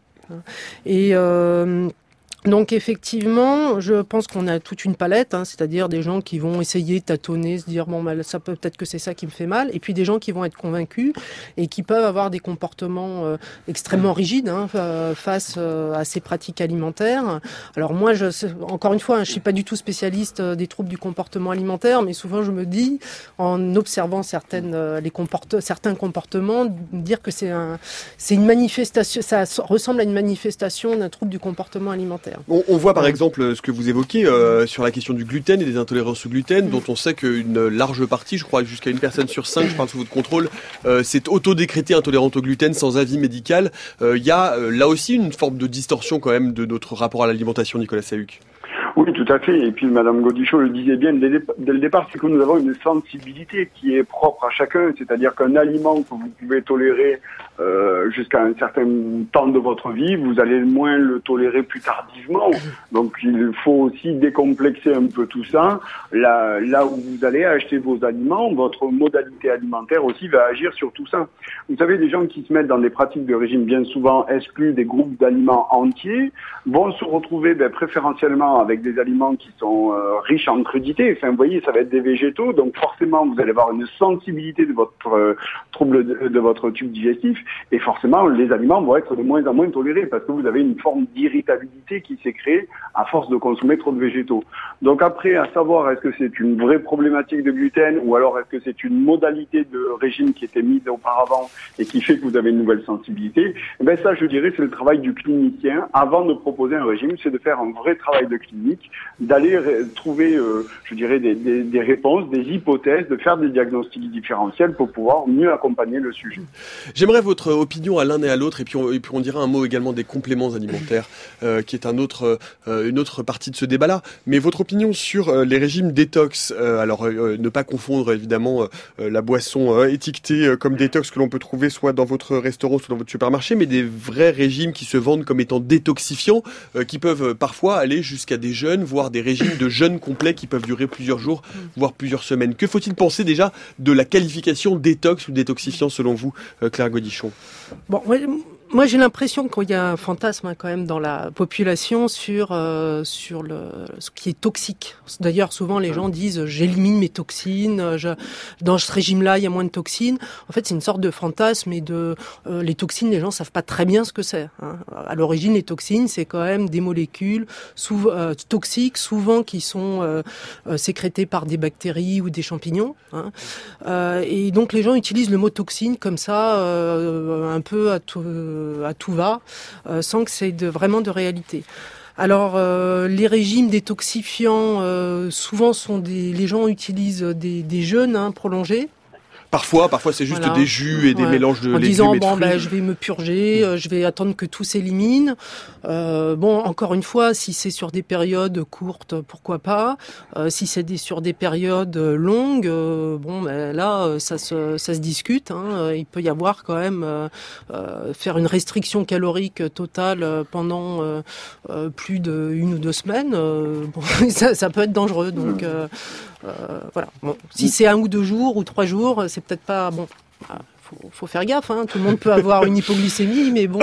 Et euh, donc effectivement, je pense qu'on a toute une palette, hein, c'est-à-dire des gens qui vont essayer de tâtonner, se dire bon, bah, ça peut peut-être que c'est ça qui me fait mal, et puis des gens qui vont être convaincus et qui peuvent avoir des comportements euh, extrêmement rigides hein, face euh, à ces pratiques alimentaires. Alors moi, je, encore une fois, hein, je suis pas du tout spécialiste des troubles du comportement alimentaire, mais souvent je me dis, en observant certaines euh, les comporte, certains comportements, dire que c'est un, c'est une manifestation, ça ressemble à une manifestation d'un trouble du comportement alimentaire. On, on voit par exemple ce que vous évoquez euh, sur la question du gluten et des intolérances au gluten, mmh. dont on sait qu'une large partie, je crois jusqu'à une personne sur cinq, je parle sous votre contrôle, euh, s'est auto-décrétée intolérante au gluten sans avis médical. Il euh, y a euh, là aussi une forme de distorsion quand même de notre rapport à l'alimentation, Nicolas Sahuc. Oui, tout à fait. Et puis Madame Gaudichon le disait bien dès le départ, c'est que nous avons une sensibilité qui est propre à chacun. C'est-à-dire qu'un aliment que vous pouvez tolérer euh, jusqu'à un certain temps de votre vie, vous allez moins le tolérer plus tardivement. Donc il faut aussi décomplexer un peu tout ça. Là, là où vous allez acheter vos aliments, votre modalité alimentaire aussi va agir sur tout ça. Vous savez, les gens qui se mettent dans des pratiques de régime bien souvent excluent des groupes d'aliments entiers vont se retrouver ben, préférentiellement avec des aliments qui sont euh, riches en crudités. Enfin, vous voyez, ça va être des végétaux, donc forcément, vous allez avoir une sensibilité de votre euh, trouble de, de votre tube digestif, et forcément, les aliments vont être de moins en moins tolérés parce que vous avez une forme d'irritabilité qui s'est créée à force de consommer trop de végétaux. Donc après, à savoir, est-ce que c'est une vraie problématique de gluten ou alors est-ce que c'est une modalité de régime qui était mise auparavant et qui fait que vous avez une nouvelle sensibilité, eh ben ça, je dirais, c'est le travail du clinicien. Avant de proposer un régime, c'est de faire un vrai travail de clinique, d'aller ré- trouver, euh, je dirais, des, des, des réponses, des hypothèses, de faire des diagnostics différentiels pour pouvoir mieux accompagner le sujet. J'aimerais votre opinion à l'un et à l'autre, et puis on, et puis on dira un mot également des compléments alimentaires, euh, qui est un autre, euh, une autre partie de ce débat-là. Mais votre opinion sur euh, les régimes détox, euh, alors euh, ne pas confondre évidemment euh, la boisson euh, étiquetée euh, comme détox que l'on peut trouver soit dans votre restaurant, soit dans votre supermarché, mais des vrais régimes qui se vendent comme étant détoxifiants, euh, qui peuvent euh, parfois aller jusqu'à des jeûnes, voire des régimes de jeûne complets qui peuvent durer plusieurs jours, voire plusieurs semaines. Que faut-il penser déjà de la qualification détox ou détoxifiant selon vous, euh, Claire Gaudichon ? Bon, ouais, Moi, j'ai l'impression qu'il y a un fantasme hein, quand même dans la population sur euh, sur le ce qui est toxique. D'ailleurs, souvent les gens disent j'élimine mes toxines. Je, dans ce régime-là, il y a moins de toxines. En fait, c'est une sorte de fantasme et de euh, les toxines. Les gens savent pas très bien ce que c'est. Hein. À l'origine, les toxines, c'est quand même des molécules souvent euh, toxiques, souvent qui sont euh, euh, sécrétées par des bactéries ou des champignons. Hein. Euh, et donc, les gens utilisent le mot toxine comme ça, euh, un peu à tout. à tout va, euh, sans que c'est de, vraiment de réalité. Alors, euh, les régimes détoxifiants, euh, souvent, sont des, les gens utilisent des, des jeûnes hein, prolongés. Parfois, parfois c'est juste voilà. des jus et des ouais. mélanges de en légumes disant, et de bon, fruits. ben, je vais me purger, euh, je vais attendre que tout s'élimine. Euh, bon, encore une fois, si c'est sur des périodes courtes, pourquoi pas. Euh, si c'est des, sur des périodes longues, euh, bon, ben, là, ça se, ça se discute. Hein. Il peut y avoir quand même euh, euh, faire une restriction calorique totale pendant euh, euh, plus d'une ou deux semaines. Euh, bon, ça, ça peut être dangereux. Donc, euh, euh, voilà. Bon, si c'est un ou deux jours ou trois jours, c'est peut-être pas bon. Faut, faut faire gaffe, hein. Tout le monde peut avoir une hypoglycémie, mais bon.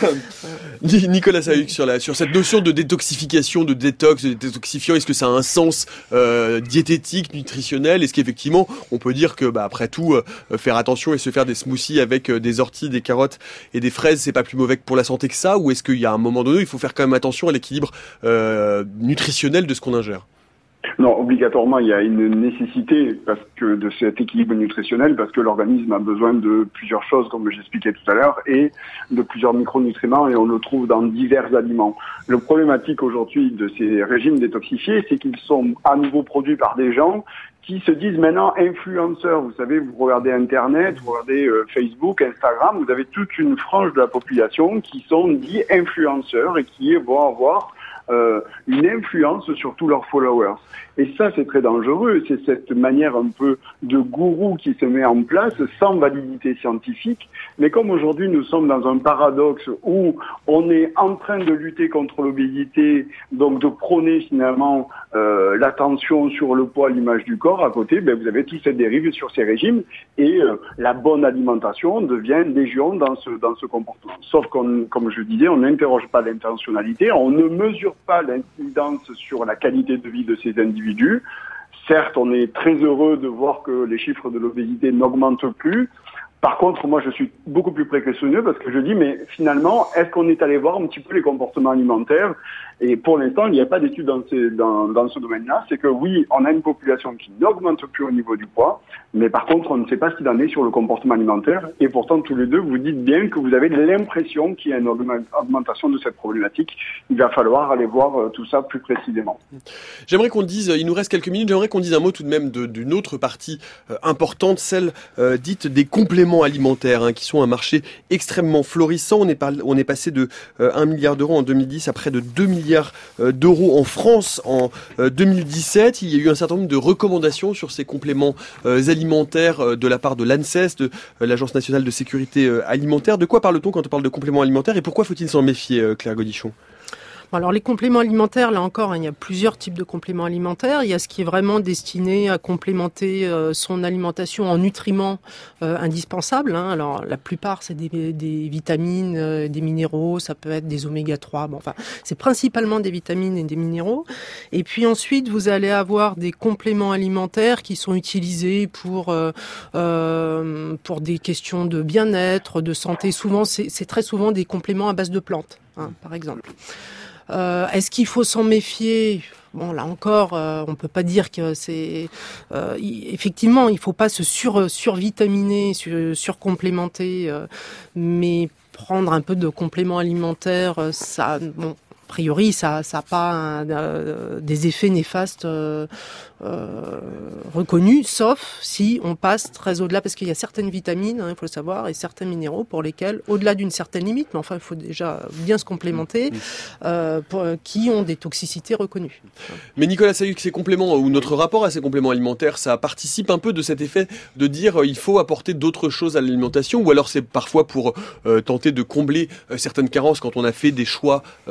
Nicolas Sahuc, sur la sur cette notion de détoxification, de détox, de détoxifiant, est-ce que ça a un sens euh, diététique, nutritionnel? Est-ce qu'effectivement, on peut dire que, bah, après tout, euh, faire attention et se faire des smoothies avec euh, des orties, des carottes et des fraises, c'est pas plus mauvais pour la santé que ça? Ou est-ce qu'il y a un moment donné, il faut faire quand même attention à l'équilibre euh, nutritionnel de ce qu'on ingère? Non, obligatoirement, il y a une nécessité parce que de cet équilibre nutritionnel, parce que l'organisme a besoin de plusieurs choses, comme j'expliquais tout à l'heure, et de plusieurs micronutriments, et on le trouve dans divers aliments. Le problématique aujourd'hui de ces régimes détoxifiés, c'est qu'ils sont à nouveau produits par des gens qui se disent maintenant influenceurs. Vous savez, vous regardez Internet, vous regardez euh, Facebook, Instagram, vous avez toute une frange de la population qui sont dits influenceurs et qui vont avoir Euh, une influence sur tous leurs followers. Et ça, c'est très dangereux. C'est cette manière un peu de gourou qui se met en place sans validité scientifique. Mais comme aujourd'hui, nous sommes dans un paradoxe où on est en train de lutter contre l'obésité, donc de prôner finalement euh, l'attention sur le poids, l'image du corps, à côté, ben, vous avez toute cette dérive sur ces régimes et euh, la bonne alimentation devient légion dans ce, dans ce comportement. Sauf qu'on, comme je disais, on n'interroge pas l'intentionnalité, on ne mesure pas l'incidence sur la qualité de vie de ces individus. Certes, on est très heureux de voir que les chiffres de l'obésité n'augmentent plus. Par contre, moi, je suis beaucoup plus précautionneux parce que je dis, mais finalement, est-ce qu'on est allé voir un petit peu les comportements alimentaires? Et pour l'instant, il n'y a pas d'études dans, ces, dans, dans ce domaine-là. C'est que oui, on a une population qui n'augmente plus au niveau du poids, mais par contre, on ne sait pas ce qu'il en est sur le comportement alimentaire. Et pourtant, tous les deux, vous dites bien que vous avez l'impression qu'il y a une augmentation de cette problématique. Il va falloir aller voir tout ça plus précisément. J'aimerais qu'on dise, il nous reste quelques minutes, j'aimerais qu'on dise un mot tout de même de, d'une autre partie euh, importante, celle euh, dite des compléments alimentaires, hein, qui sont un marché extrêmement florissant. On est, par, on est passé de euh, un milliard d'euros en deux mille dix à près de deux milliards d'euros en France en euh, deux mille dix-sept. Il y a eu un certain nombre de recommandations sur ces compléments euh, alimentaires euh, de la part de l'ANSES, de euh, l'Agence nationale de sécurité euh, alimentaire. De quoi parle-t-on quand on parle de compléments alimentaires et pourquoi faut-il s'en méfier, euh, Claire Gaudichon? Alors les compléments alimentaires, là encore, hein, il y a plusieurs types de compléments alimentaires. Il y a ce qui est vraiment destiné à complémenter euh, son alimentation en nutriments euh, indispensables. Hein. Alors la plupart, c'est des, des vitamines, euh, des minéraux, ça peut être des oméga trois. Bon, enfin, c'est principalement des vitamines et des minéraux. Et puis ensuite, vous allez avoir des compléments alimentaires qui sont utilisés pour euh, euh, pour des questions de bien-être, de santé. Souvent, c'est, c'est très souvent des compléments à base de plantes, hein, par exemple. Euh, est-ce qu'il faut s'en méfier? Bon, là encore, euh, on peut pas dire que c'est... Euh, y, effectivement, il faut pas se sur, survitaminer, sur, surcomplémenter, euh, mais prendre un peu de compléments alimentaires, ça... Bon, a priori, ça n'a pas un, euh, des effets néfastes euh, euh, reconnus, sauf si on passe très au-delà, parce qu'il y a certaines vitamines, il hein, faut le savoir, et certains minéraux pour lesquels, au-delà d'une certaine limite, mais enfin, il faut déjà bien se complémenter, euh, pour, qui ont des toxicités reconnues. Mais Nicolas Sahuc, ces compléments, ou notre rapport à ces compléments alimentaires, ça participe un peu de cet effet de dire euh, il faut apporter d'autres choses à l'alimentation, ou alors c'est parfois pour euh, tenter de combler euh, certaines carences quand on a fait des choix euh, comme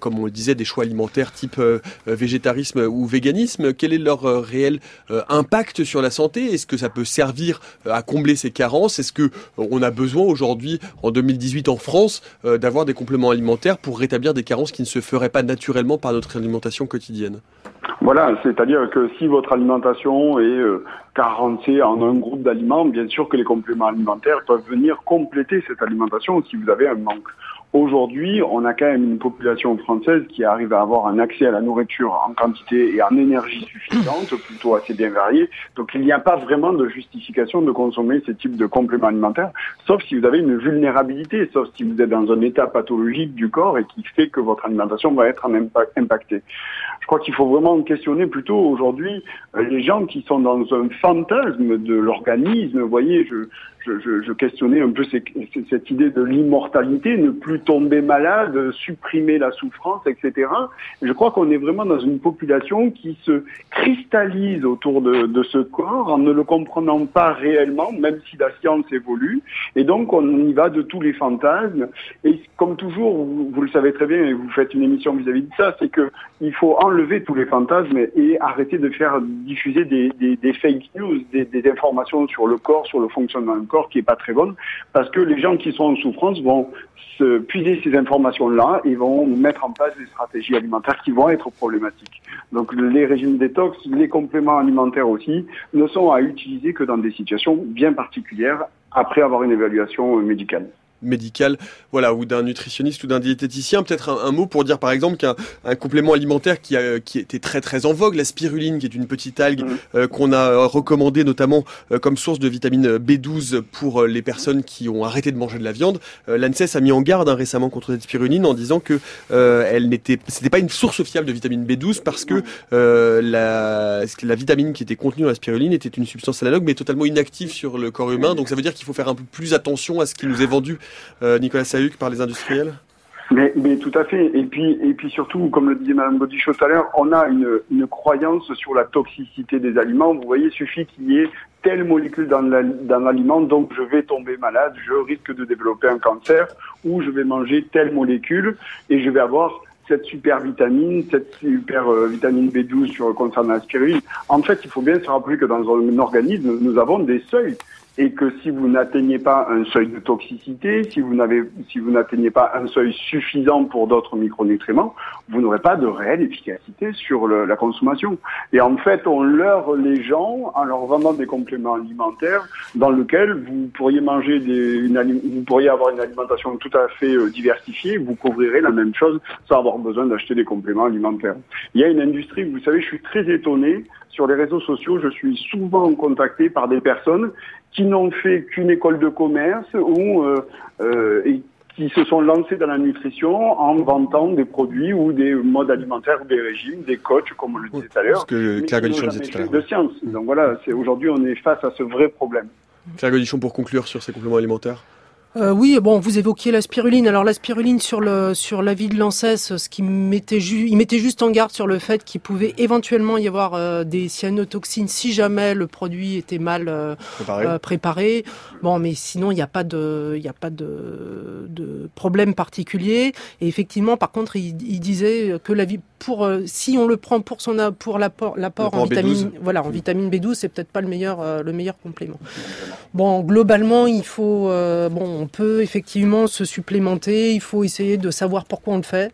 comme on le disait, des choix alimentaires type euh, végétarisme ou véganisme. Quel est leur euh, réel euh, impact sur la santé? Est-ce que ça peut servir euh, à combler ces carences? Est-ce que euh, on a besoin aujourd'hui, en deux mille dix-huit en France, euh, d'avoir des compléments alimentaires pour rétablir des carences qui ne se feraient pas naturellement par notre alimentation quotidienne? Voilà, c'est-à-dire que si votre alimentation est euh, carencée en un groupe d'aliments, bien sûr que les compléments alimentaires peuvent venir compléter cette alimentation si vous avez un manque. Aujourd'hui, on a quand même une population française qui arrive à avoir un accès à la nourriture en quantité et en énergie suffisante, plutôt assez bien variée. Donc il n'y a pas vraiment de justification de consommer ces types de compléments alimentaires, sauf si vous avez une vulnérabilité, sauf si vous êtes dans un état pathologique du corps et qui fait que votre alimentation va être impactée. Je crois qu'il faut vraiment questionner plutôt aujourd'hui les gens qui sont dans un fantasme de l'organisme. Vous voyez, je, je, je, je questionnais un peu ces, cette idée de l'immortalité, ne plus tomber malade, supprimer la souffrance, et cetera. Je crois qu'on est vraiment dans une population qui se cristallise autour de, de ce corps en ne le comprenant pas réellement, même si la science évolue. Et donc, on y va de tous les fantasmes. Et comme toujours, vous, vous le savez très bien, et vous faites une émission vis-à-vis de ça, c'est que il faut enlever tous les fantasmes et arrêter de faire diffuser des, des, des fake news, des, des informations sur le corps, sur le fonctionnement du corps qui est pas très bonne, parce que les gens qui sont en souffrance vont se puiser ces informations-là et vont mettre en place des stratégies alimentaires qui vont être problématiques. Donc les régimes détox, les compléments alimentaires aussi, ne sont à utiliser que dans des situations bien particulières après avoir une évaluation médicale. médical, voilà, ou d'un nutritionniste ou d'un diététicien. Peut-être un, un mot pour dire par exemple qu'un un complément alimentaire qui a qui était très très en vogue, la spiruline, qui est une petite algue mmh. euh, qu'on a recommandée notamment euh, comme source de vitamine B douze pour euh, les personnes qui ont arrêté de manger de la viande. Euh, L'ANSES a mis en garde hein, récemment contre cette spiruline en disant que euh, elle n'était, c'était pas une source fiable de vitamine B douze parce que euh, la la vitamine qui était contenue dans la spiruline était une substance analogue mais totalement inactive sur le corps humain. Donc ça veut dire qu'il faut faire un peu plus attention à ce qui nous est vendu. Euh, Nicolas Sahuc, par les industriels? Mais, mais tout à fait. Et puis, et puis surtout, comme le disait Madame Godichot tout à l'heure, on a une, une croyance sur la toxicité des aliments. Vous voyez, il suffit qu'il y ait telle molécule dans, la, dans l'aliment, donc je vais tomber malade, je risque de développer un cancer, ou je vais manger telle molécule et je vais avoir cette super vitamine, cette super euh, vitamine B douze sur, concernant la spiruline. En fait, il faut bien se rappeler que dans un organisme, nous avons des seuils. Et que si vous n'atteignez pas un seuil de toxicité, si vous n'avez, si vous n'atteignez pas un seuil suffisant pour d'autres micronutriments, vous n'aurez pas de réelle efficacité sur le, la consommation. Et en fait, on leurre les gens en leur vendant des compléments alimentaires dans lesquels vous pourriez manger des, une, vous pourriez avoir une alimentation tout à fait euh, diversifiée, vous couvrirez la même chose sans avoir besoin d'acheter des compléments alimentaires. Il y a une industrie, vous savez, je suis très étonné. Sur les réseaux sociaux, je suis souvent contacté par des personnes qui n'ont fait qu'une école de commerce ou euh, euh, et qui se sont lancés dans la nutrition en vantant des produits ou des modes alimentaires ou des régimes, des coachs, comme on le disait tout à l'heure, que Claire Godichon disait tout à l'heure. De science. Donc voilà, c'est, aujourd'hui, on est face à ce vrai problème. Claire Godichon, pour conclure sur ces compléments alimentaires. Euh, oui, bon, vous évoquiez la spiruline. Alors la spiruline sur le sur l'avis de l'ANSES, ce qui mettait ju- il mettait juste en garde sur le fait qu'il pouvait éventuellement y avoir euh, des cyanotoxines si jamais le produit était mal euh, préparé. Euh, préparé. Bon, mais sinon il n'y a pas de il y a pas de de problème particulier. Et effectivement, par contre, il, il disait que la vie pour euh, si on le prend pour son pour l'apport l'apport en vitamine B douze. Voilà, en vitamine B douze, c'est peut-être pas le meilleur euh, le meilleur complément. Bon, globalement, il faut euh, bon on peut effectivement se supplémenter, il faut essayer de savoir pourquoi on le fait.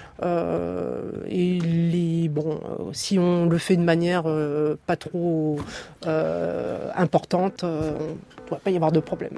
Euh, et les, bon, euh, si on le fait de manière euh, pas trop euh, importante, euh, il ne doit pas y avoir de problème.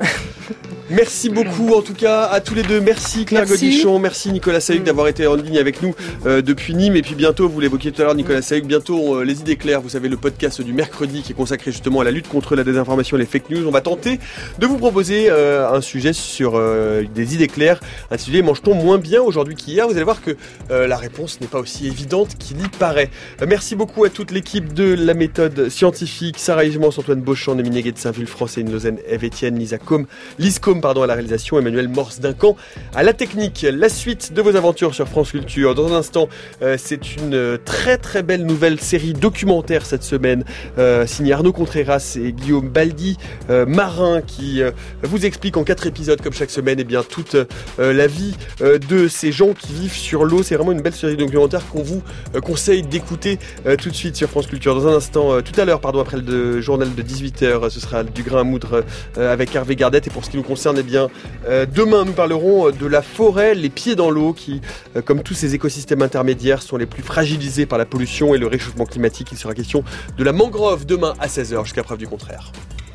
Merci beaucoup en tout cas à tous les deux. Merci Claire merci. Godichon, merci Nicolas Sahuc mmh. d'avoir été en ligne avec nous euh, depuis Nîmes. Et puis bientôt, vous l'évoquiez tout à l'heure Nicolas Sahuc, bientôt euh, Les Idées Claires, vous savez, le podcast du mercredi qui est consacré justement à la lutte contre la désinformation et les fake news. On va tenter de vous proposer euh, un sujet sur euh, des idées claires, intitulé Mange-t-on moins bien aujourd'hui qu'hier. Vous allez voir que euh, la réponse n'est pas aussi évidente qu'il y paraît. Merci beaucoup à toute l'équipe de la méthode scientifique, Sarah Higemans, Antoine Beauchamp, Émilie Guet de Saint-Vulfranc, Céline Lausanne, Eve Etienne, Lisa Combe, Lise Combe pardon, à la réalisation, Emmanuel Morse Duncan à la technique. La suite de vos aventures sur France Culture. Dans un instant, euh, c'est une très très belle nouvelle série documentaire cette semaine, euh, signée Arnaud Contreras et Guillaume Baldi, euh, marin, qui euh, vous explique en quatre épisodes comme chaque semaine, eh bien toute euh, la vie euh, de ces gens qui vivent sur l'eau. C'est vraiment une belle série documentaire qu'on vous euh, conseille d'écouter euh, tout de suite sur France Culture. Dans un instant, euh, tout à l'heure, pardon, après le de, journal de dix-huit heures, ce sera du grain à moudre euh, avec Hervé Gardette. Et pour ce qui nous concerne, eh bien, euh, demain, nous parlerons de la forêt, les pieds dans l'eau, qui, euh, comme tous ces écosystèmes intermédiaires, sont les plus fragilisés par la pollution et le réchauffement climatique. Il sera question de la mangrove demain à seize heures, jusqu'à preuve du contraire.